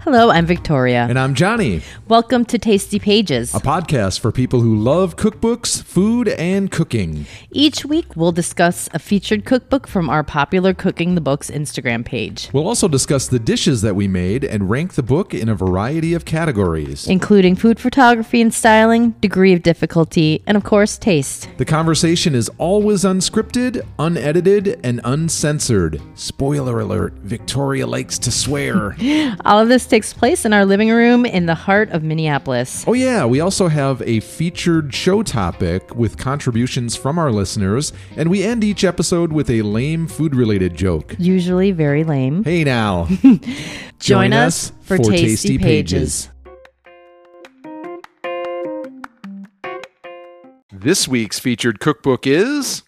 Hello, I'm Victoria. And I'm Johnny. Welcome to Tasty Pages. A podcast for people who love cookbooks, food, and cooking. Each week, we'll discuss a featured cookbook from our popular Cooking the Books Instagram page, We'll also discuss the dishes that we made and rank the book in a variety of categories. including food photography and styling, degree of difficulty, and of course, taste. The conversation is always unscripted, unedited, and uncensored. Spoiler alert, Victoria likes to swear. All of this takes place in our living room in the heart of Minneapolis. Oh yeah, we also have a featured show topic with contributions from our listeners, and we end each episode with a lame food-related joke. Usually very lame. Hey now. Join us for Tasty Pages. This week's featured cookbook is...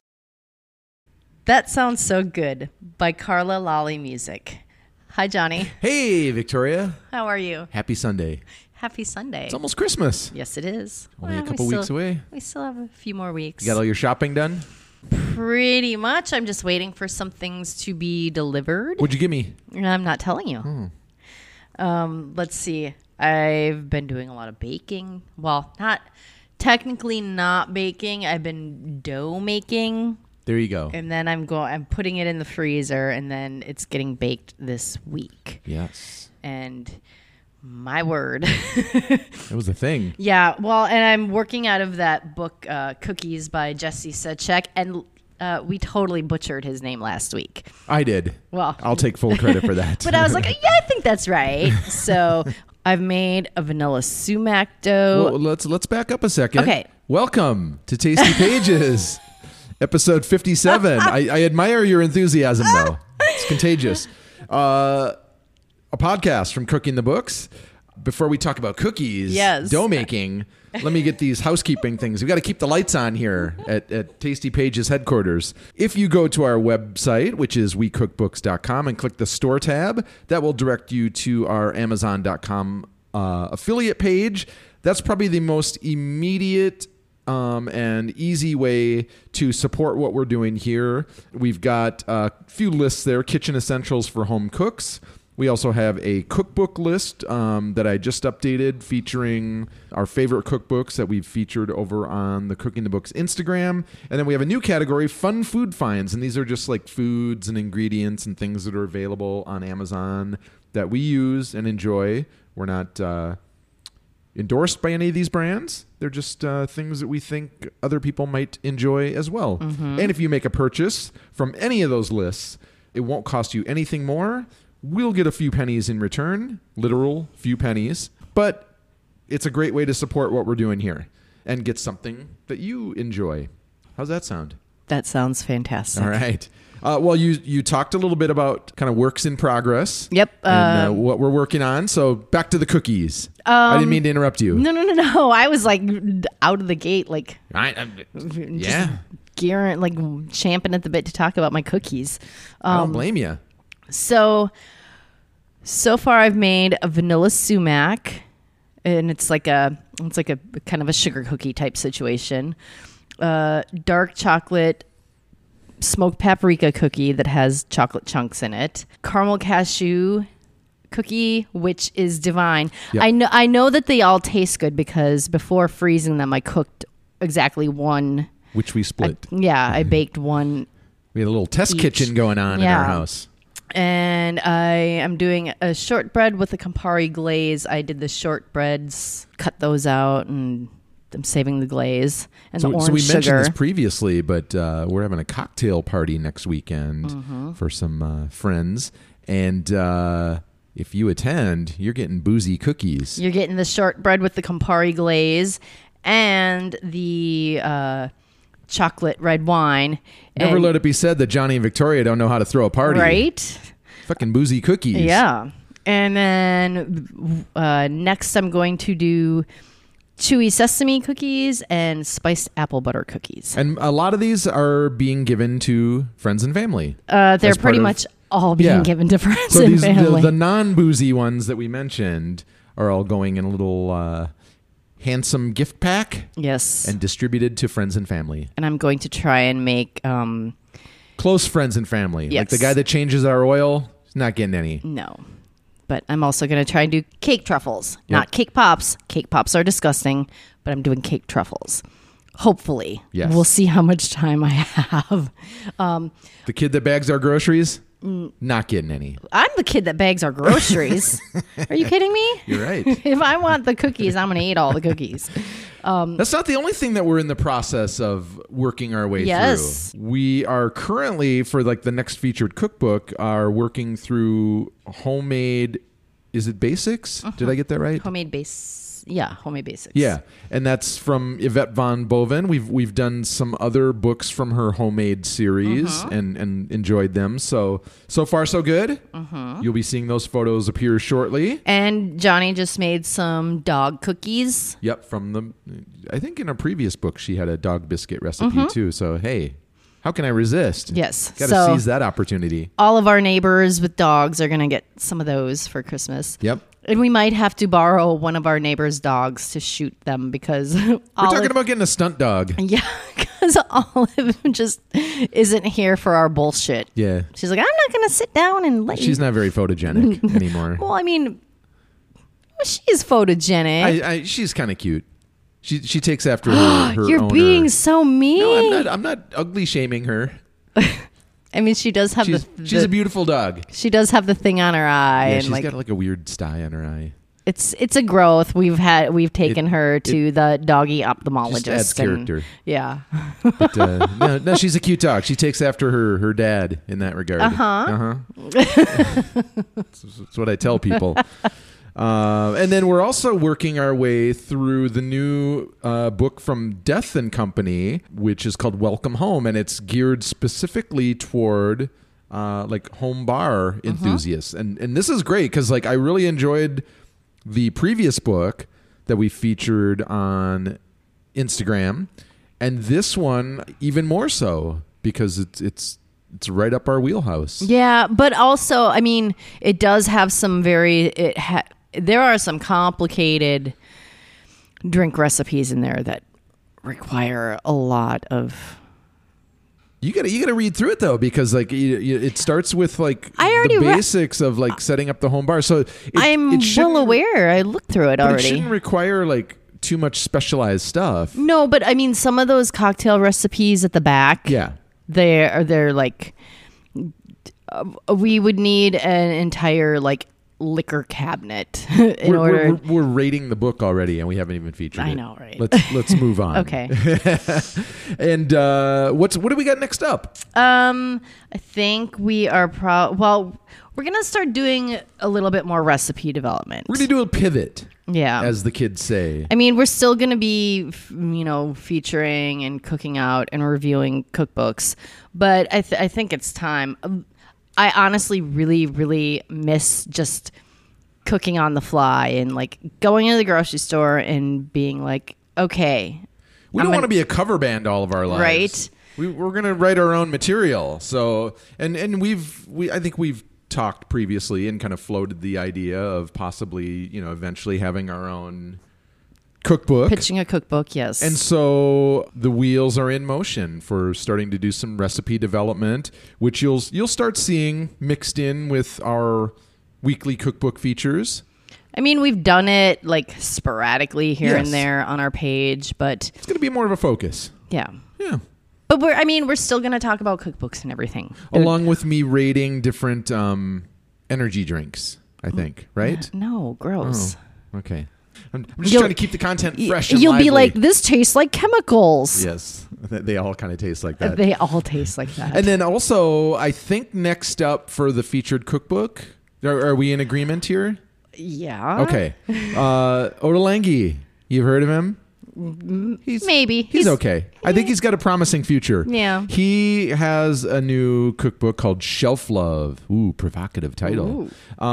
That Sounds So Good by Carla Lolly Music. Hi, Johnny. Hey, Victoria. How are you? Happy Sunday. Happy Sunday. It's almost Christmas. Yes, it is. Only a Well, couple weeks away. We still have a few more weeks. You got all your shopping done? Pretty much. I'm just waiting for some things to be delivered. What'd you give me? I'm not telling you. Let's see. I've been doing a lot of baking. Well, not baking. I've been dough making. There you go. And then I'm putting it in the freezer, and then it's getting baked this week. Yes. And my word. That was the thing. Yeah, well, and I'm working out of that book, Cookies by Jesse Suchek, and we totally butchered his name last week. I did. Well, I'll take full credit for that. but I was like, yeah, I think that's right. So I've made a vanilla sumac dough. Well, let's back up a second. Okay. Welcome to Tasty Pages, episode 57. I admire your enthusiasm, though. It's contagious. A podcast from Cooking the Books. Before we talk about cookies, Yes. dough making, let me get these housekeeping things. We've got to keep the lights on here at Tasty Pages headquarters. If you go to our website, which is wecookbooks.com, and click the store tab, that will direct you to our Amazon.com affiliate page. That's probably the most immediate and easy way to support what we're doing here. We've got a few lists there, kitchen essentials for home cooks. We also have a cookbook list that I just updated featuring our favorite cookbooks that we've featured over on the Cooking the Books Instagram. And then we have a new category, Fun Food Finds. And these are just like foods and ingredients and things that are available on Amazon that we use and enjoy. We're not endorsed by any of these brands. They're just things that we think other people might enjoy as well. Mm-hmm. And if you make a purchase from any of those lists, it won't cost you anything more. We'll get a few pennies in return, literal few pennies, but it's a great way to support what we're doing here and get something that you enjoy. How's that sound? That sounds fantastic. All right. Well, you talked a little bit about kind of works in progress. Yep. And what we're working on. So back to the cookies. I didn't mean to interrupt you. No. I was like out of the gate, like Yeah. gearing, like champing at the bit to talk about my cookies. I don't blame you. So far I've made a vanilla sumac, and it's like a kind of a sugar cookie type situation. Dark chocolate smoked paprika cookie that has chocolate chunks in it. Caramel cashew cookie, which is divine. Yep. I know that they all taste good because before freezing them I cooked exactly one. Which we split. I baked one. We had a little test kitchen going on in our house. And I am doing a shortbread with a Campari glaze. I did the shortbreads, cut those out, and I'm saving the glaze and the orange sugar. So we mentioned this previously, but we're having a cocktail party next weekend for some friends. And if you attend, you're getting boozy cookies. You're getting the shortbread with the Campari glaze and the chocolate red wine. Never let it be said that Johnny and Victoria don't know how to throw a party. Right? Fucking boozy cookies. Yeah. And then next I'm going to do chewy sesame cookies and spiced apple butter cookies. And a lot of these are being given to friends and family. They're pretty much all being given to friends and family. The non-boozy ones that we mentioned are all going in a little handsome gift pack. Yes. And distributed to friends and family. And I'm going to try and make... close friends and family. Yes. Like the guy that changes our oil, he's not getting any. No. But I'm also going to try and do cake truffles, not cake pops. Cake pops are disgusting, but I'm doing cake truffles. Hopefully. Yes. We'll see how much time I have. The kid that bags our groceries, not getting any. I'm the kid that bags our groceries. Are you kidding me? You're right. If I want the cookies, I'm going to eat all the cookies. That's not the only thing that we're in the process of working our way Yes. through. We are currently, for like the next featured cookbook, are working through homemade, is it basics? Did I get that right? Homemade basics. Yeah, and that's from Yvette von Boven. We've done some other books from her homemade series and enjoyed them. So far so good. You'll be seeing those photos appear shortly. And Johnny just made some dog cookies. Yep, I think in a previous book she had a dog biscuit recipe too. So hey, how can I resist? Yes. Got to seize that opportunity. All of our neighbors with dogs are going to get some of those for Christmas. Yep. And we might have to borrow one of our neighbors' dogs to shoot them because We're talking about getting a stunt dog. Yeah, because Olive just isn't here for our bullshit. Yeah. She's like, I'm not going to sit down and let you. She's not very photogenic anymore. Well, I mean, she is photogenic. She's kind of cute. She takes after her You're owner. being so mean. No, I'm not ugly shaming her. I mean, she does have She's a beautiful dog. she does have the thing on her eye, Yeah, and she's like got like a weird sty on her eye. it's a growth. We've taken her to the doggy ophthalmologist. Just adds character. Yeah. But no, she's a cute dog. She takes after her dad in that regard. That's what I tell people. And then we're also working our way through the new book from Death and Company, which is called Welcome Home, and it's geared specifically toward like home bar enthusiasts. And this is great because like I really enjoyed the previous book that we featured on Instagram, and this one even more so because it's right up our wheelhouse. Yeah, but also, I mean, it does have some there are some complicated drink recipes in there that require a lot of. You gotta read through it though, because like it starts with like the basics of like setting up the home bar. So I'm well aware. I looked through it already. It shouldn't require like too much specialized stuff. No, but I mean, some of those cocktail recipes at the back. Yeah, they're like we would need an entire like liquor cabinet in order. We're rating the book already, and we haven't even featured it. I know, right? Let's move on. Okay. And what do we got next up? I think we are we're gonna start doing a little bit more recipe development. We're gonna do a pivot. Yeah, as the kids say. I mean, we're still gonna be featuring and cooking out and reviewing cookbooks, but I think it's time. I honestly really, really miss just cooking on the fly and like going into the grocery store and being like, okay. We don't want to be a cover band all of our lives. Right. We're going to write our own material. So, and I think we've talked previously and kind of floated the idea of possibly, eventually having our own cookbook. Pitching a cookbook, yes. And so the wheels are in motion for starting to do some recipe development, which you'll start seeing mixed in with our weekly cookbook features. I mean, we've done it like sporadically here Yes. and there on our page, but it's going to be more of a focus. Yeah. Yeah. But we're still going to talk about cookbooks and everything. Along with me rating different energy drinks, I think, right? No, gross. Oh, okay. I'm just trying to keep the content fresh and You'll lively. be like, this tastes like chemicals. Yes. They all kind of taste like that. They all taste like that. And then also, I think next up for the featured cookbook, are we in agreement here? Yeah. Okay. Ottolenghi, you've heard of him? Maybe. He's okay. I think he's got a promising future. Yeah. He has a new cookbook called Shelf Love. Ooh, provocative title.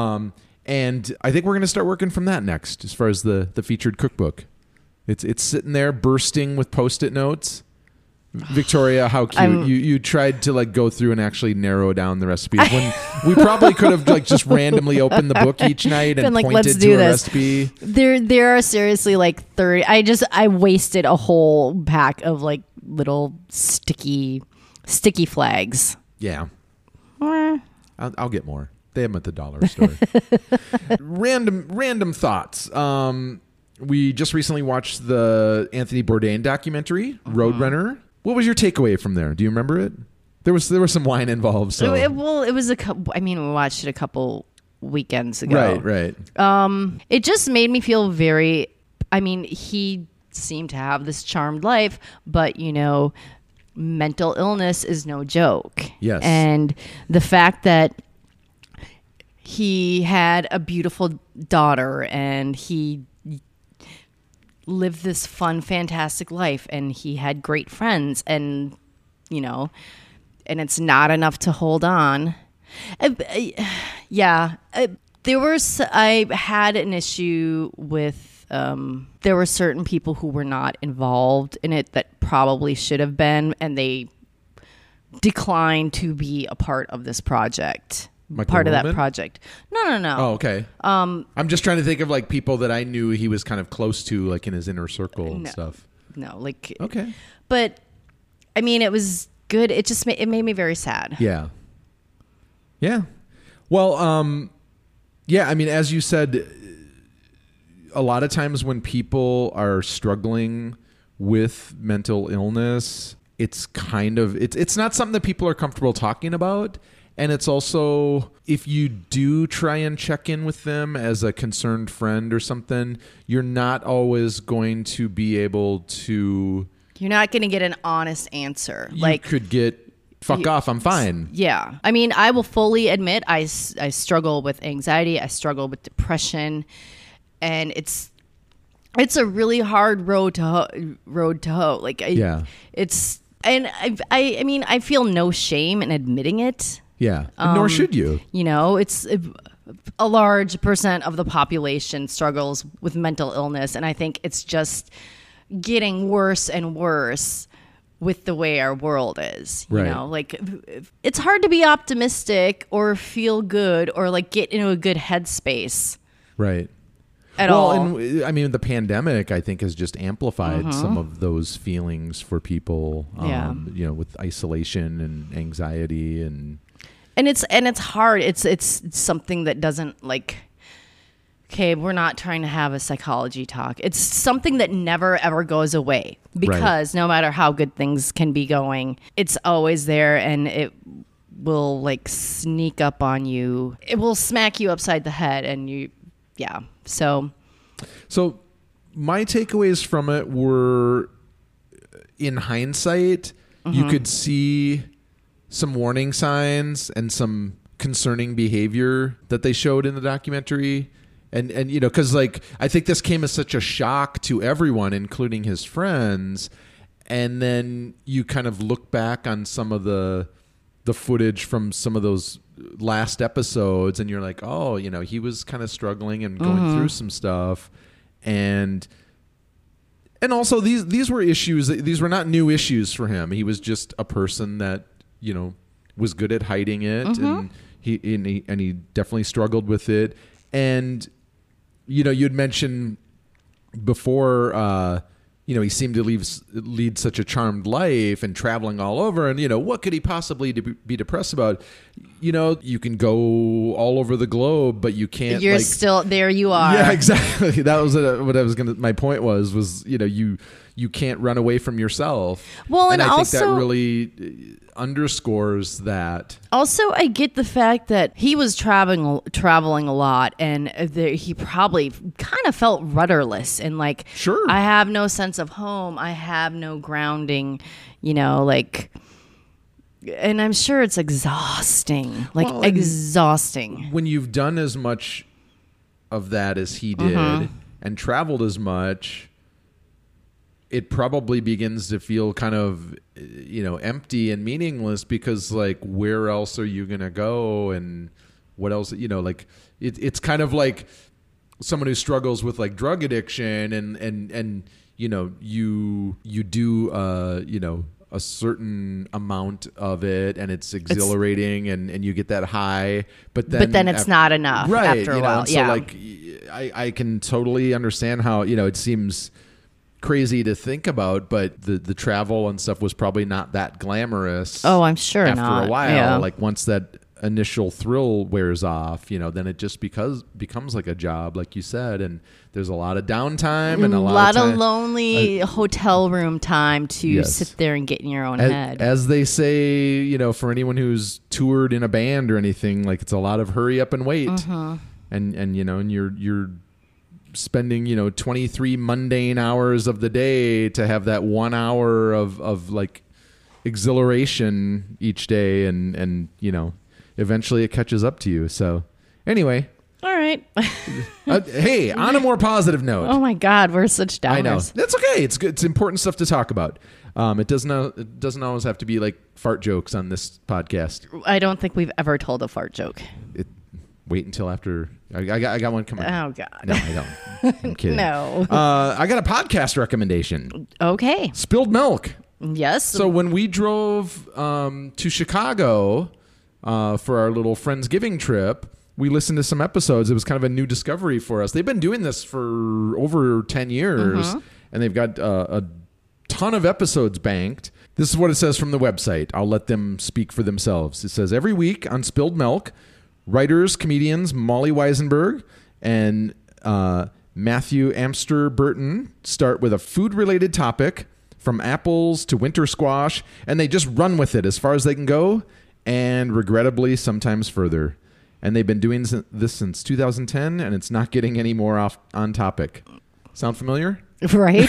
And I think we're going to start working from that next as far as the featured cookbook. It's sitting there bursting with Post-it notes. Victoria, how cute. You tried to like go through and actually narrow down the recipes when we probably could have like just randomly opened the book each night and like, pointed let's to do a this. recipe. There are seriously like 30. I wasted a whole pack of like little sticky flags. Yeah. Eh. I'll get more. They have them at the dollar store. Random thoughts. We just recently watched the Anthony Bourdain documentary, Roadrunner. What was your takeaway from there? Do you remember it? There was some wine involved. So it was a couple. I mean, we watched it a couple weekends ago. Right. It just made me feel very. I mean, he seemed to have this charmed life, but mental illness is no joke. Yes. And the fact that he had a beautiful daughter and he lived this fun, fantastic life and he had great friends and and it's not enough to hold on. I had an issue with there were certain people who were not involved in it that probably should have been, and they declined to be a part of this project. Part of that project. No. Oh, okay. I'm just trying to think of like people that I knew he was kind of close to, like in his inner circle and stuff. No, like okay. But I mean, it was good. It just it made me very sad. Yeah. Well, yeah. I mean, as you said, a lot of times when people are struggling with mental illness, it's kind of it's not something that people are comfortable talking about. And it's also, if you do try and check in with them as a concerned friend or something, you're not always going to be able to... You're not going to get an honest answer. You could get, fuck off, I'm fine. Yeah. I mean, I will fully admit I struggle with anxiety. I struggle with depression. And it's a really hard road to hoe. Like, it's... And I mean, I feel no shame in admitting it. Yeah, nor should you. It's a large percent of the population struggles with mental illness, and I think it's just getting worse and worse with the way our world is. Right. Like it's hard to be optimistic or feel good or like get into a good headspace. Right. At all. And I mean, the pandemic, I think, has just amplified some of those feelings for people. With isolation and anxiety and it's hard. It's something that doesn't like. Okay, we're not trying to have a psychology talk. It's something that never ever goes away because no matter how good things can be going, it's always there and it will like sneak up on you. It will smack you upside the head and So my takeaways from it were, in hindsight, you could see some warning signs and some concerning behavior that they showed in the documentary. And because like, I think this came as such a shock to everyone, including his friends. And then you kind of look back on some of the footage from some of those last episodes and you're like, oh, he was kind of struggling and going through some stuff. And also these were issues. These were not new issues for him. He was just a person that, was good at hiding it, and he definitely struggled with it. And you'd mentioned before, he seemed to lead such a charmed life and traveling all over. And, what could he possibly be depressed about? You can go all over the globe, but you can't. You're still there. You are. Yeah, exactly. That was what I was going to. My point was you can't run away from yourself. Well, and I also, think that really underscores that. Also, I get the fact that he was traveling a lot, and he probably kind of felt rudderless and like, sure, I have no sense of home. I have no grounding. And I'm sure it's exhausting, exhausting. When you've done as much of that as he did and traveled as much, it probably begins to feel kind of, empty and meaningless because like, where else are you going to go? And what else, it's kind of like someone who struggles with like drug addiction and you do, a certain amount of it and it's exhilarating and you get that high, but then it's not enough after a while. So like, I can totally understand how, it seems crazy to think about, but the travel and stuff was probably not that glamorous. Oh, I'm sure after not. a while. Yeah. Like once that initial thrill wears off, then it just becomes like a job, like you said, and there's a lot of downtime and a lot of lonely hotel room time to Yes. sit there and get in your own head. As they say, for anyone who's toured in a band or anything, like it's a lot of hurry up and wait, and you're spending 23 mundane hours of the day to have that 1 hour of like exhilaration each day, and eventually it catches up to you. So anyway, All right. hey, on a more positive note. Oh my God, we're such downers. I know. That's okay. It's good. It's important stuff to talk about. It doesn't always have to be like fart jokes on this podcast. I don't think we've ever told a fart joke. Wait until after. I got one coming. Oh God. No, I don't. I'm kidding. No. I got a podcast recommendation. Okay. Spilled Milk. Yes. So when we drove to Chicago for our little Friendsgiving trip, we listened to some episodes. It was kind of a new discovery for us. They've been doing this for over 10 years, and they've got a ton of episodes banked. This is what it says from the website. I'll let them speak for themselves. It says, every week on Spilled Milk, writers, comedians Molly Weisenberg and Matthew Amster Burton start with a food-related topic, from apples to winter squash, and they just run with it as far as they can go, and regrettably sometimes further. And they've been doing this since 2010, and it's not getting any more off on topic. Sound familiar? Right.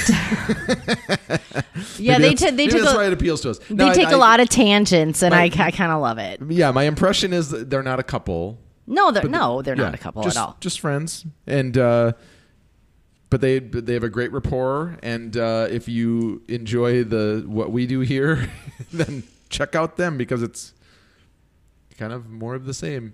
Yeah, Maybe they that's took why it appeals to us. they take a lot of tangents, and I kind of love it. Yeah, my impression is that they're not a couple. No, they're not a couple at all. Just friends, and but they have a great rapport. And if you enjoy what we do here, then check out them, because it's kind of more of the same,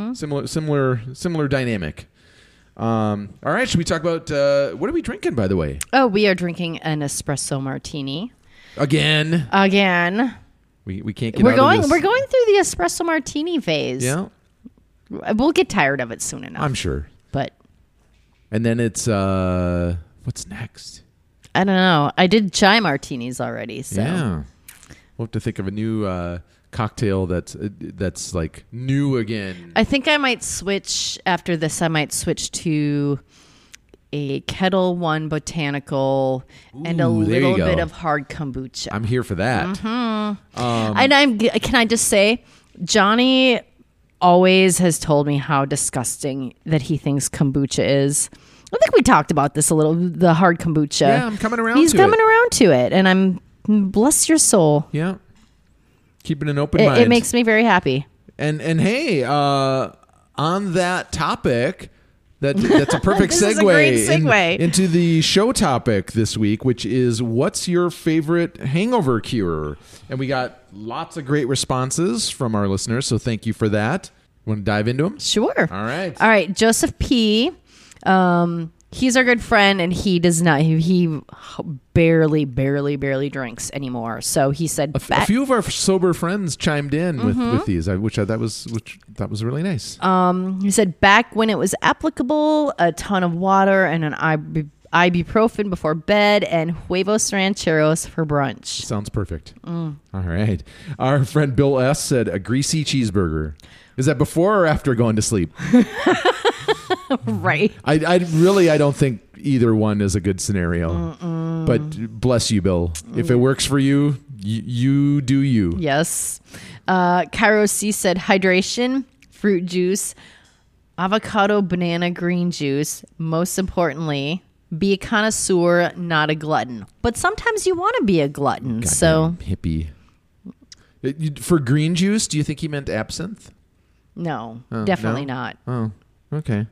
similar dynamic. All right, should we talk about what are we drinking, by the way? Oh, we are drinking an espresso martini Again. We can't get. We're out going. of this. We're going through the espresso martini phase. Yeah, We'll get tired of it soon enough. I'm sure. But And then it's what's next? I don't know. I did chai martinis already, so Yeah, we'll have to think of a new cocktail that's like new again. I think I might switch after this. I might switch to a Kettle One botanical and a Ooh, there you little go. bit of hard kombucha. I'm here for that. And can I just say, Johnny always has told me how disgusting that he thinks kombucha is. I think we talked about this a little, the hard kombucha. Yeah, I'm coming around He's to coming it. around to it, and I'm, bless your soul. Yeah, keeping an open mind. It makes me very happy. And hey, on that topic, that's a perfect This segue, is a great segue. into the show topic this week, which is what's your favorite hangover cure? And we got lots of great responses from our listeners, so thank you for that. Want to dive into them? Sure. All right. All right. Joseph P. He's our good friend, and he does not. He barely drinks anymore. So he said, A few of our sober friends chimed in with these, which that was really nice. He said, back when it was applicable, a ton of water and an ibuprofen before bed, and huevos rancheros for brunch. Sounds perfect. All right. Our friend Bill S. said a greasy cheeseburger. Is that before or after going to sleep? Right. I don't think either one is a good scenario. But bless you, Bill. If it works for you, you do you. Yes. Cairo C said hydration, fruit juice, avocado, banana, green juice. Most importantly, be a connoisseur, not a glutton. But sometimes you want to be a glutton. Goddamn so hippie. For green juice, do you think he meant absinthe? no, Oh, definitely no? not. Oh, okay.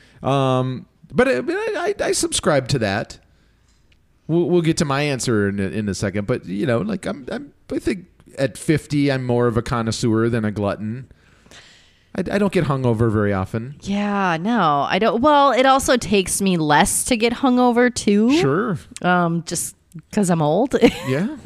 But I subscribe to that. We'll get to my answer in a second. But like I think at 50, I'm more of a connoisseur than a glutton. I don't get hungover very often. Yeah, no, I don't. Well, it also takes me less to get hungover too. Sure. Just because I'm old. Yeah.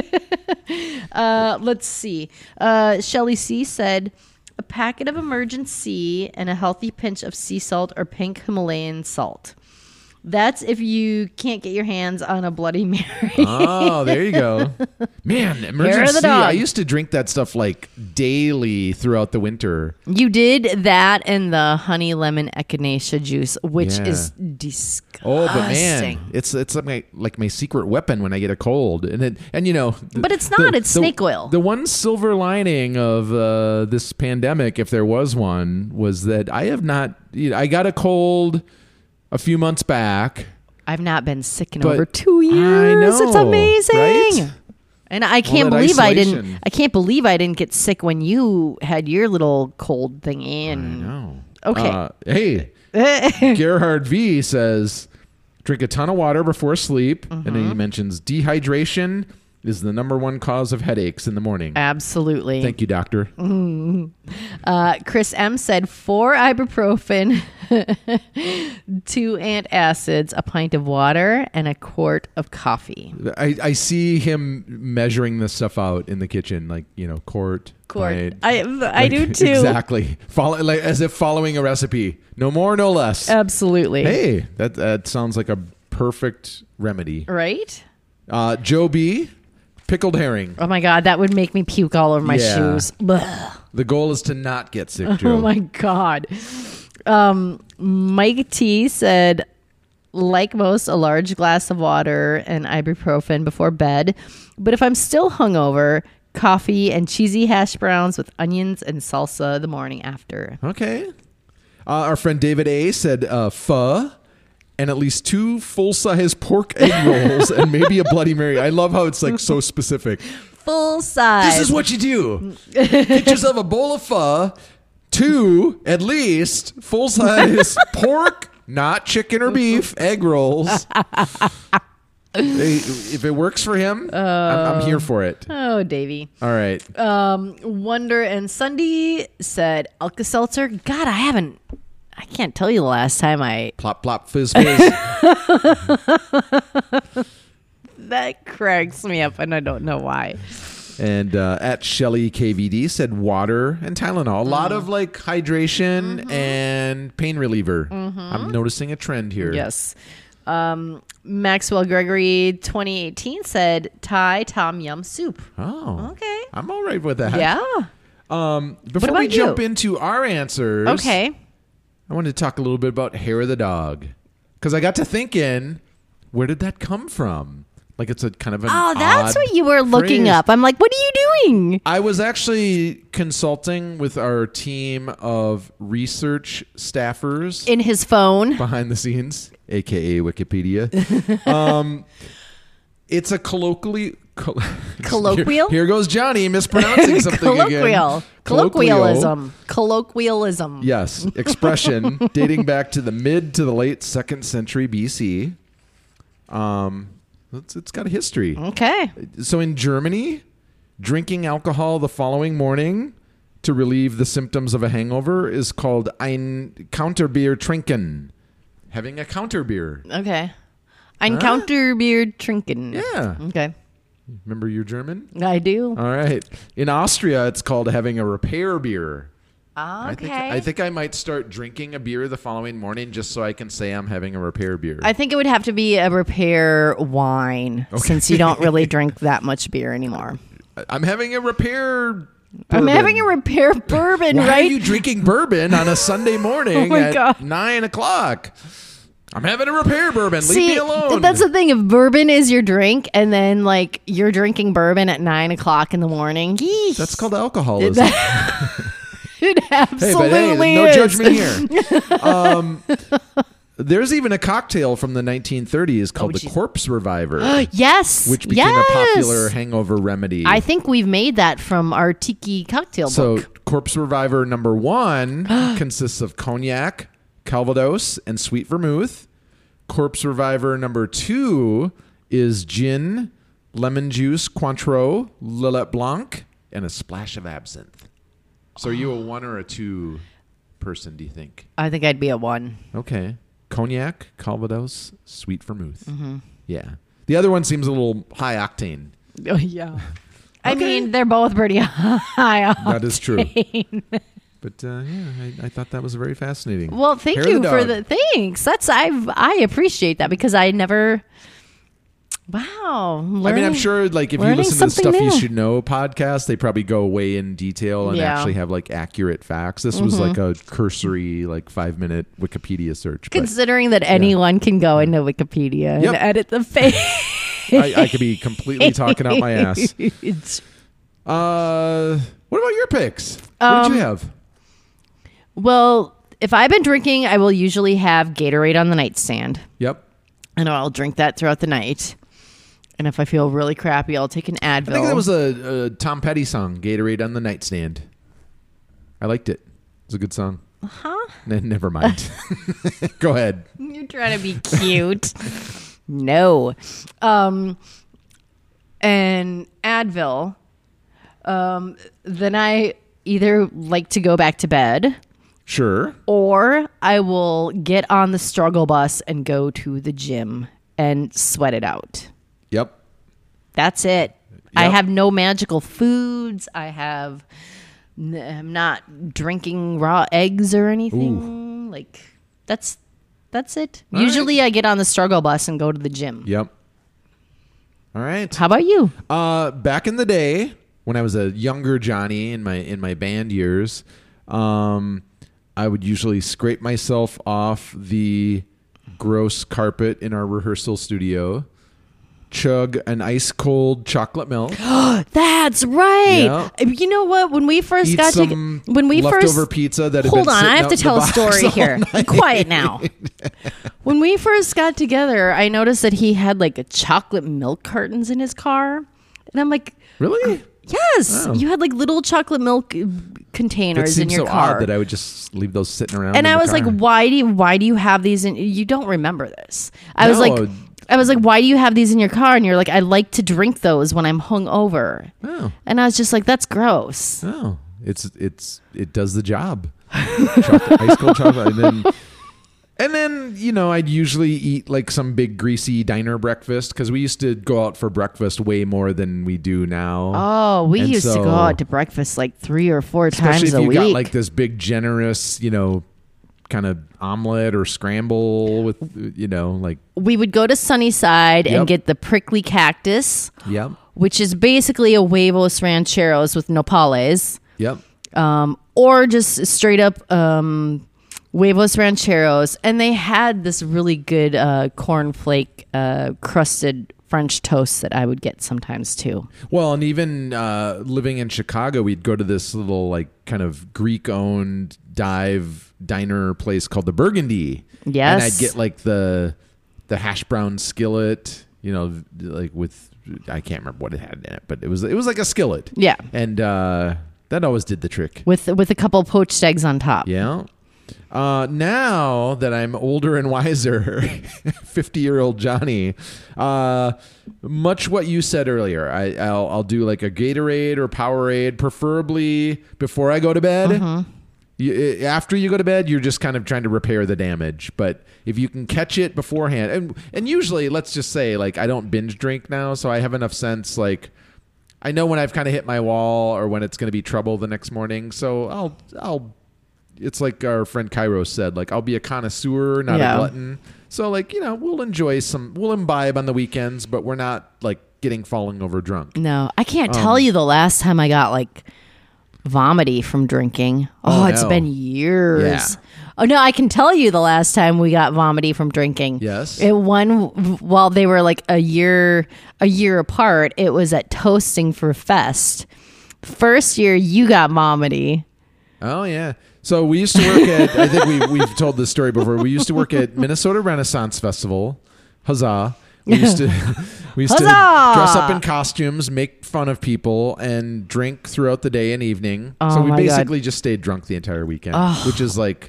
Let's see. Shelly C said, a packet of Emergency and a healthy pinch of sea salt or pink Himalayan salt. That's if you can't get your hands on a Bloody Mary. Oh, there you go. Man, Hair of emergency. the dog. I used to drink that stuff like daily throughout the winter. You did that and the honey lemon echinacea juice, which Yeah. is disgusting. Oh, but man, it's like my secret weapon when I get a cold, and you know. But it's not. It's snake oil. The one silver lining of this pandemic, if there was one, was that I have not. I got a cold a few months back. I've not been sick in But over 2 years. I know, It's amazing. right? And I can't that believe isolation. I can't believe I didn't get sick when you had your little cold thing in. No. Okay. Hey, Gerhard V says, drink a ton of water before sleep, and then he mentions dehydration is the number one cause of headaches in the morning. Absolutely. Thank you, doctor. Chris M said 4 ibuprofen, 2 antacids, a pint of water, and a quart of coffee. I see him measuring this stuff out in the kitchen, like, quart. pint. I do too. Exactly. Like as if following a recipe. No more, no less. Absolutely. Hey, that sounds like a perfect remedy. Right? Joe B, pickled herring. Oh my God, that would make me puke all over my Yeah. shoes. Blech. The goal is to not get sick, Joe. Oh my God. Mike T said, like most, a large glass of water and ibuprofen before bed. But if I'm still hungover, coffee and cheesy hash browns with onions and salsa the morning after. Okay. Our friend David A said pho and at least 2 full-size pork egg rolls and maybe a Bloody Mary. I love how it's like so specific. Full size. This is what you do. Get yourself a bowl of pho, 2 at least full-size pork, not chicken or beef, egg rolls. Hey, if it works for him, I'm here for it. Oh, Davey. All right. Wonder and Sunday said Alka-Seltzer. God, I can't tell you the last time Plop, plop, fizz, fizz. that cracks me up and I don't know why. And at Shelly KVD said water and Tylenol. A lot of like hydration and pain reliever. I'm noticing a trend here. Yes. Maxwell Gregory 2018 said Thai Tom Yum soup. Oh. Okay. I'm all right with that. Yeah. Before about we jump you? into our answers, Okay. I wanted to talk a little bit about hair of the dog. Because I got to thinking, where did that come from? Like it's a kind of an Oh, that's odd what you were looking phrase. up. I'm like, what are you doing? I was actually consulting with our team of research staffers In his phone. behind the scenes, aka Wikipedia. It's a Colloquial? Here goes Johnny mispronouncing something again. Colloquialism. Yes, expression dating back to the mid to the late 2nd century BC. It's got a history. Okay. So in Germany, drinking alcohol the following morning to relieve the symptoms of a hangover is called ein Counterbier trinken. Having a counterbeer. Okay. Ein Counterbier trinken. Yeah. Okay. Remember you're German? I do. All right. In Austria, it's called having a repair beer. Okay. I think I might start drinking a beer the following morning just so I can say I'm having a repair beer. I think it would have to be a repair wine since you don't really drink that much beer anymore. I'm having a repair bourbon. I'm having a repair bourbon, Why right? are you drinking bourbon on a Sunday morning my at God. 9 o'clock? I'm having a repair bourbon. Leave me alone. That's the thing. If bourbon is your drink and then like you're drinking bourbon at 9 o'clock in the morning, yeesh. That's called alcoholism. It absolutely no is. judgment here. There's even a cocktail from the 1930s called the Corpse Reviver, Yes. which became a popular hangover remedy. I think we've made that from our tiki cocktail So book. Corpse Reviver number 1 consists of cognac, Calvados, and sweet vermouth. Corpse Reviver number 2 is gin, lemon juice, Cointreau, Lillet Blanc, and a splash of absinthe. So are you a 1 or a 2 person, do you think? I think I'd be a 1. Okay. Cognac, Calvados, sweet vermouth. Mm-hmm. Yeah. The other one seems a little high octane. Oh, yeah. I mean, they're both pretty high. That is true. But I thought that was very fascinating. Well, thank Hair of you the for dog. the thanks. I appreciate that because I never. Wow. I mean, I'm sure like if you learning listen to the something Stuff You new. Should Know podcast, they probably go way in detail and Yeah. actually have like accurate facts. This was like a cursory like 5-minute Wikipedia search. But Considering that anyone can go into Wikipedia Yep. and edit the face. I could be completely talking out my ass. What about your picks? What did you have? Well, if I've been drinking, I will usually have Gatorade on the nightstand. Yep. And I'll drink that throughout the night. And if I feel really crappy, I'll take an Advil. I think that was a Tom Petty song, Gatorade on the Nightstand. I liked it. It was a good song. Huh? Never mind. Go ahead. You're trying to be cute. No. And Advil. Then I either like to go back to bed Sure. or I will get on the struggle bus and go to the gym and sweat it out. Yep. That's it. I Yep. have no magical foods. I'm not drinking raw eggs or anything. Like that's it. All Usually I get on the struggle bus and go to the gym. Yep. All right. How about you? Back in the day when I was a younger Johnny in my band years, I would usually scrape myself off the gross carpet in our rehearsal studio, chug an ice cold chocolate milk, That's right. Yeah. You know what? When we first eat got some to when we leftover first pizza that had hold been on, sitting I have out to in the tell a box story all here. Be night. quiet now. When we first got together, I noticed that he had like a chocolate milk cartons in his car, and I'm like, Really? yes, Oh. you had like little chocolate milk That containers in seems your so car. odd that I would just leave those sitting around. And in I the was like, car. why do you have these in? You don't remember this. I was No. like, why do you have these in your car? And you're like, I like to drink those when I'm hungover. Oh. And I was just like, that's gross. Oh, it does the job. Chocolate, ice cold chocolate, and then I'd usually eat like some big greasy diner breakfast because we used to go out for breakfast way more than we do now. Oh, we And used to so- go out to breakfast like 3 or 4 Especially times if a you week. got like this big generous, kind of omelet or scramble with, like We would go to Sunnyside Yep. and get the prickly cactus, yep, which is basically a huevos rancheros with nopales, yep. or just straight up huevos rancheros. And they had this really good cornflake crusted French toast that I would get sometimes too. Well, and even living in Chicago, we'd go to this little like kind of Greek-owned dive diner place called the Burgundy. Yes. And I'd get like the hash brown skillet, like with I can't remember what it had in it, but it was like a skillet. Yeah. And that always did the trick. With a couple poached eggs on top. Yeah. Now that I'm older and wiser, 50-year-old Johnny, much what you said earlier. I'll do like a Gatorade or Powerade, preferably before I go to bed. After you go to bed, you're just kind of trying to repair the damage. But if you can catch it beforehand, and usually, let's just say, like I don't binge drink now, so I have enough sense. Like I know when I've kind of hit my wall or when it's going to be trouble the next morning. So I'll. It's like our friend Kairos said, like I'll be a connoisseur, not Yeah. a glutton. So like, we'll imbibe on the weekends, but we're not like falling over drunk. No, I can't tell you the last time I got like vomity from drinking. Oh, it's no. been years. Yeah. Oh no, I can tell you the last time we got vomity from drinking. Yes. It while they were like a year apart. It was at Toasting for Fest. First year you got vomity. Oh yeah. So we used to work at, I think we've told this story before. We used to work at Minnesota Renaissance Festival. Huzzah. We used to Huzzah! dress up in costumes, make fun of people, and drink throughout the day and evening. So we my basically just stayed drunk the entire weekend, which is like,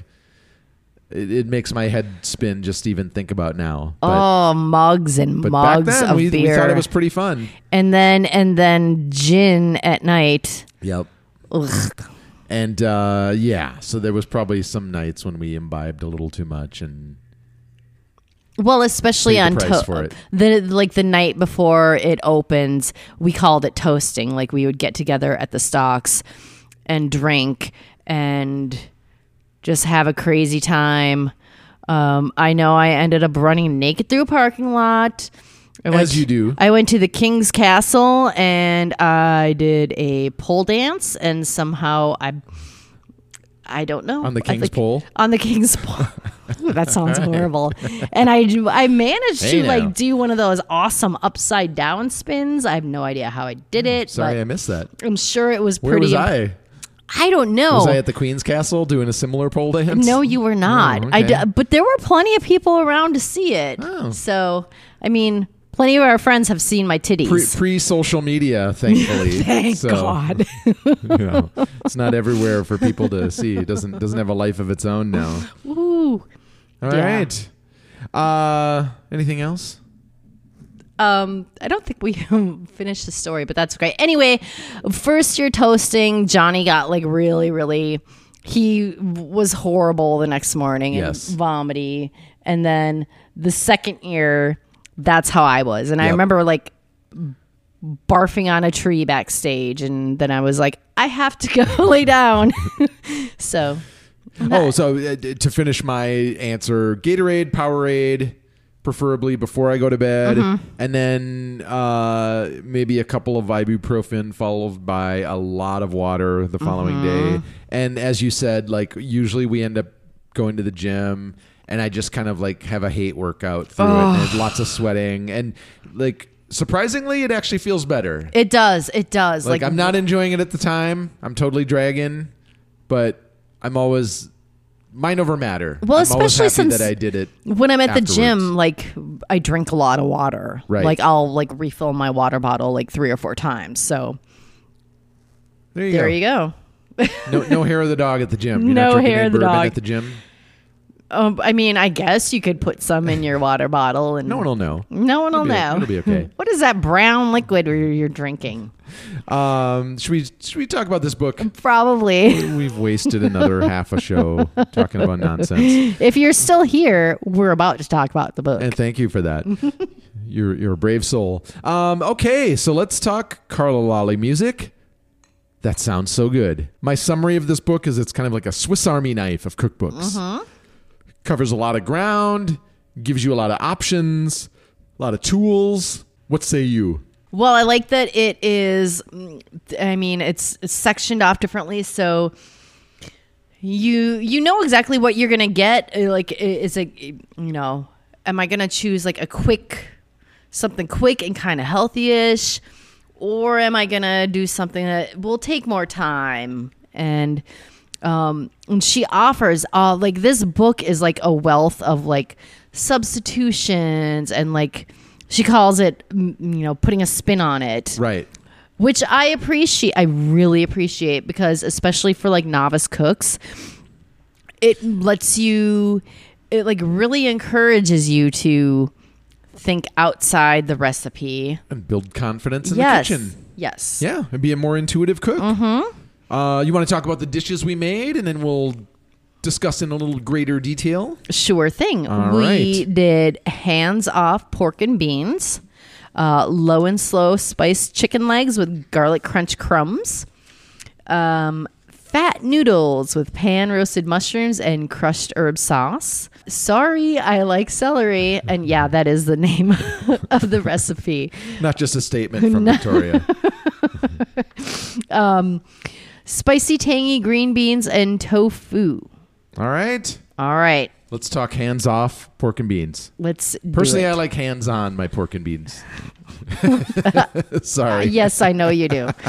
it makes my head spin just to even think about now. But, Mugs and but back mugs then, of we beer. thought it was pretty fun. and then gin at night. Yep. Ugh. And so there was probably some nights when we imbibed a little too much, and Well, especially Paid on the price for it. the night before it opens, we called it toasting. Like we would get together at the Stocks and drink, and just have a crazy time. I know I ended up running naked through a parking lot. As you do. I went to the King's Castle and I did a pole dance, and somehow I don't know. On the King's pole? On the King's pole. That sounds horrible. And I managed to like do one of those awesome upside down spins. I have no idea how I did it. Sorry, I missed that. I'm sure it was Where pretty. was I? I don't know. Was I at the Queen's Castle doing a similar pole dance? No, you were not. Oh, okay. But there were plenty of people around to see it. Oh. So, I mean, plenty of our friends have seen my titties. Pre-social media, thankfully. Thank God. It's not everywhere for people to see. It doesn't have a life of its own now. Ooh. All right. Anything else? I don't think we finished the story, but that's great. Anyway, first year toasting, Johnny got like really, he was horrible the next morning and vomity. And then the second year, that's how I was. And I remember like barfing on a tree backstage. And then I was like, I have to go lay down. So. To finish my answer, Gatorade, Powerade, preferably before I go to bed, and then maybe a couple of ibuprofen followed by a lot of water the following day. And as you said, like usually we end up going to the gym, and I just kind of like have a hate workout through it, and lots of sweating, and like surprisingly, it actually feels better. It does. Like I'm not enjoying it at the time. I'm totally dragging, but I'm always mind over matter. Well, I'm especially since that I did it when I'm at afterwards. the gym, like I drink a lot of water. Right. Like I'll like refill my water bottle like 3 or 4 times. So there you go. No hair of the dog at the gym. You're No not drinking hair any of the bourbon dog. at the gym. I mean, I guess you could put some in your water bottle, and No one will know. No one will know. It'll be okay. What is that brown liquid you're drinking? Should we talk about this book? Probably. We've wasted another half a show talking about nonsense. If you're still here, we're about to talk about the book. And thank you for that. You're a brave soul. Okay, so let's talk Carla Lalli music. That sounds so good. My summary of this book is it's kind of like a Swiss Army knife of cookbooks. Covers a lot of ground, gives you a lot of options, a lot of tools. What say you? Well, I like that it is, I mean, it's sectioned off differently. So you know exactly what you're going to get. Like, is it, am I going to choose like something quick and kind of healthy-ish? Or am I going to do something that will take more time? And she offers like this book is like a wealth of like substitutions, and like she calls it putting a spin on it, Right. which I really appreciate, because especially for like novice cooks, it like really encourages you to think outside the recipe And build confidence in the kitchen. Yes. Yeah, and be a more intuitive cook. You want to talk about the dishes we made, and then we'll discuss in a little greater detail? Sure thing. All We right. did hands-off pork and beans, low and slow spiced chicken legs with garlic crunch crumbs, fat noodles with pan-roasted mushrooms and crushed herb sauce. Sorry, I like celery. And yeah, that is the name of the recipe. Not just a statement from Victoria. Spicy, tangy green beans and tofu. All right. All right, Let's talk hands-off pork and beans. let's do Personally, it. I like hands-on my pork and beans. Sorry. Yes, I know you do.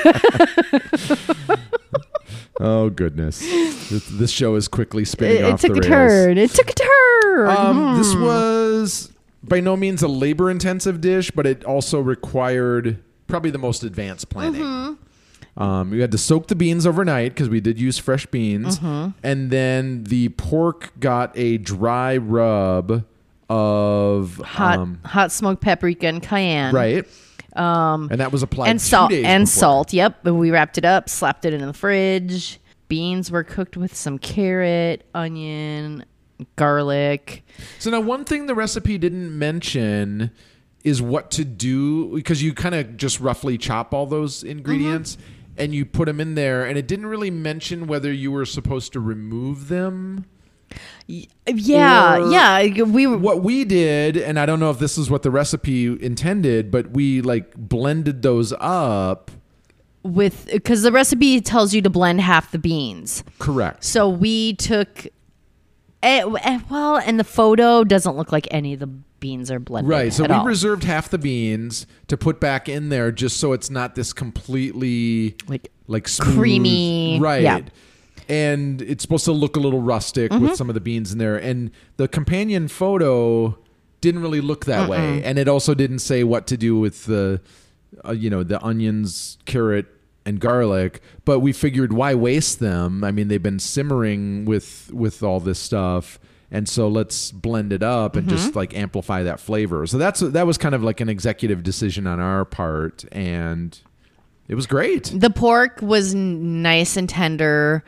Oh, goodness. This show is quickly spinning off the It rails. took a turn. It took a turn. This was by no means a labor-intensive dish, but it also required probably the most advanced planning. We had to soak the beans overnight because we did use fresh beans. And then the pork got a dry rub of Hot smoked paprika and cayenne. right. And that was applied And 2 salt. days And before. salt. Yep. And we wrapped it up, slapped it in the fridge. Beans were cooked with some carrot, onion, garlic. So now one thing the recipe didn't mention is what to do, because you kind of just roughly chop all those ingredients. and you put them in there, and it didn't really mention whether you were supposed to remove them. Yeah, Or yeah. What we did, and I don't know if this is what the recipe intended, but we like blended those up. Because the recipe tells you to blend half the beans. Correct. So we took, and the photo doesn't look like any of the beans are blended. Right. So at we all. reserved half the beans to put back in there just so it's not this completely like smooth, creamy. Right. Yeah. And it's supposed to look a little rustic with some of the beans in there. And the companion photo didn't really look that way. And it also didn't say what to do with the onions, carrot, and garlic, but we figured why waste them? I mean, they've been simmering with all this stuff, and so let's blend it up and just like amplify that flavor. So that was kind of like an executive decision on our part, and it was great. The pork was nice and tender.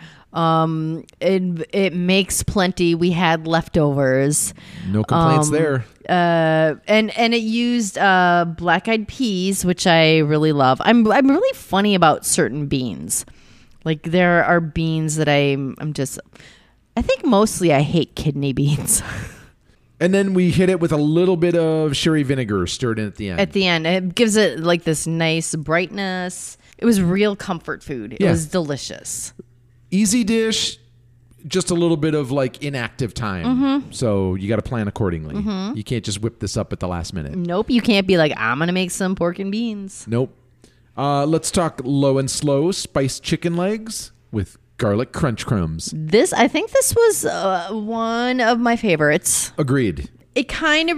It makes plenty. We had leftovers. No complaints there. And it used black-eyed peas, which I really love. I'm really funny about certain beans. Like there are beans that I think mostly I hate kidney beans. And then we hit it with a little bit of sherry vinegar stirred in at the end. At the end, it gives it like this nice brightness. It was real comfort food. It was delicious. Easy dish, just a little bit of like inactive time. So you got to plan accordingly. You can't just whip this up at the last minute. Nope, you can't be like, I'm going to make some pork and beans. Nope. Let's talk low and slow spiced chicken legs with garlic crunch crumbs. I think this was one of my favorites. Agreed. It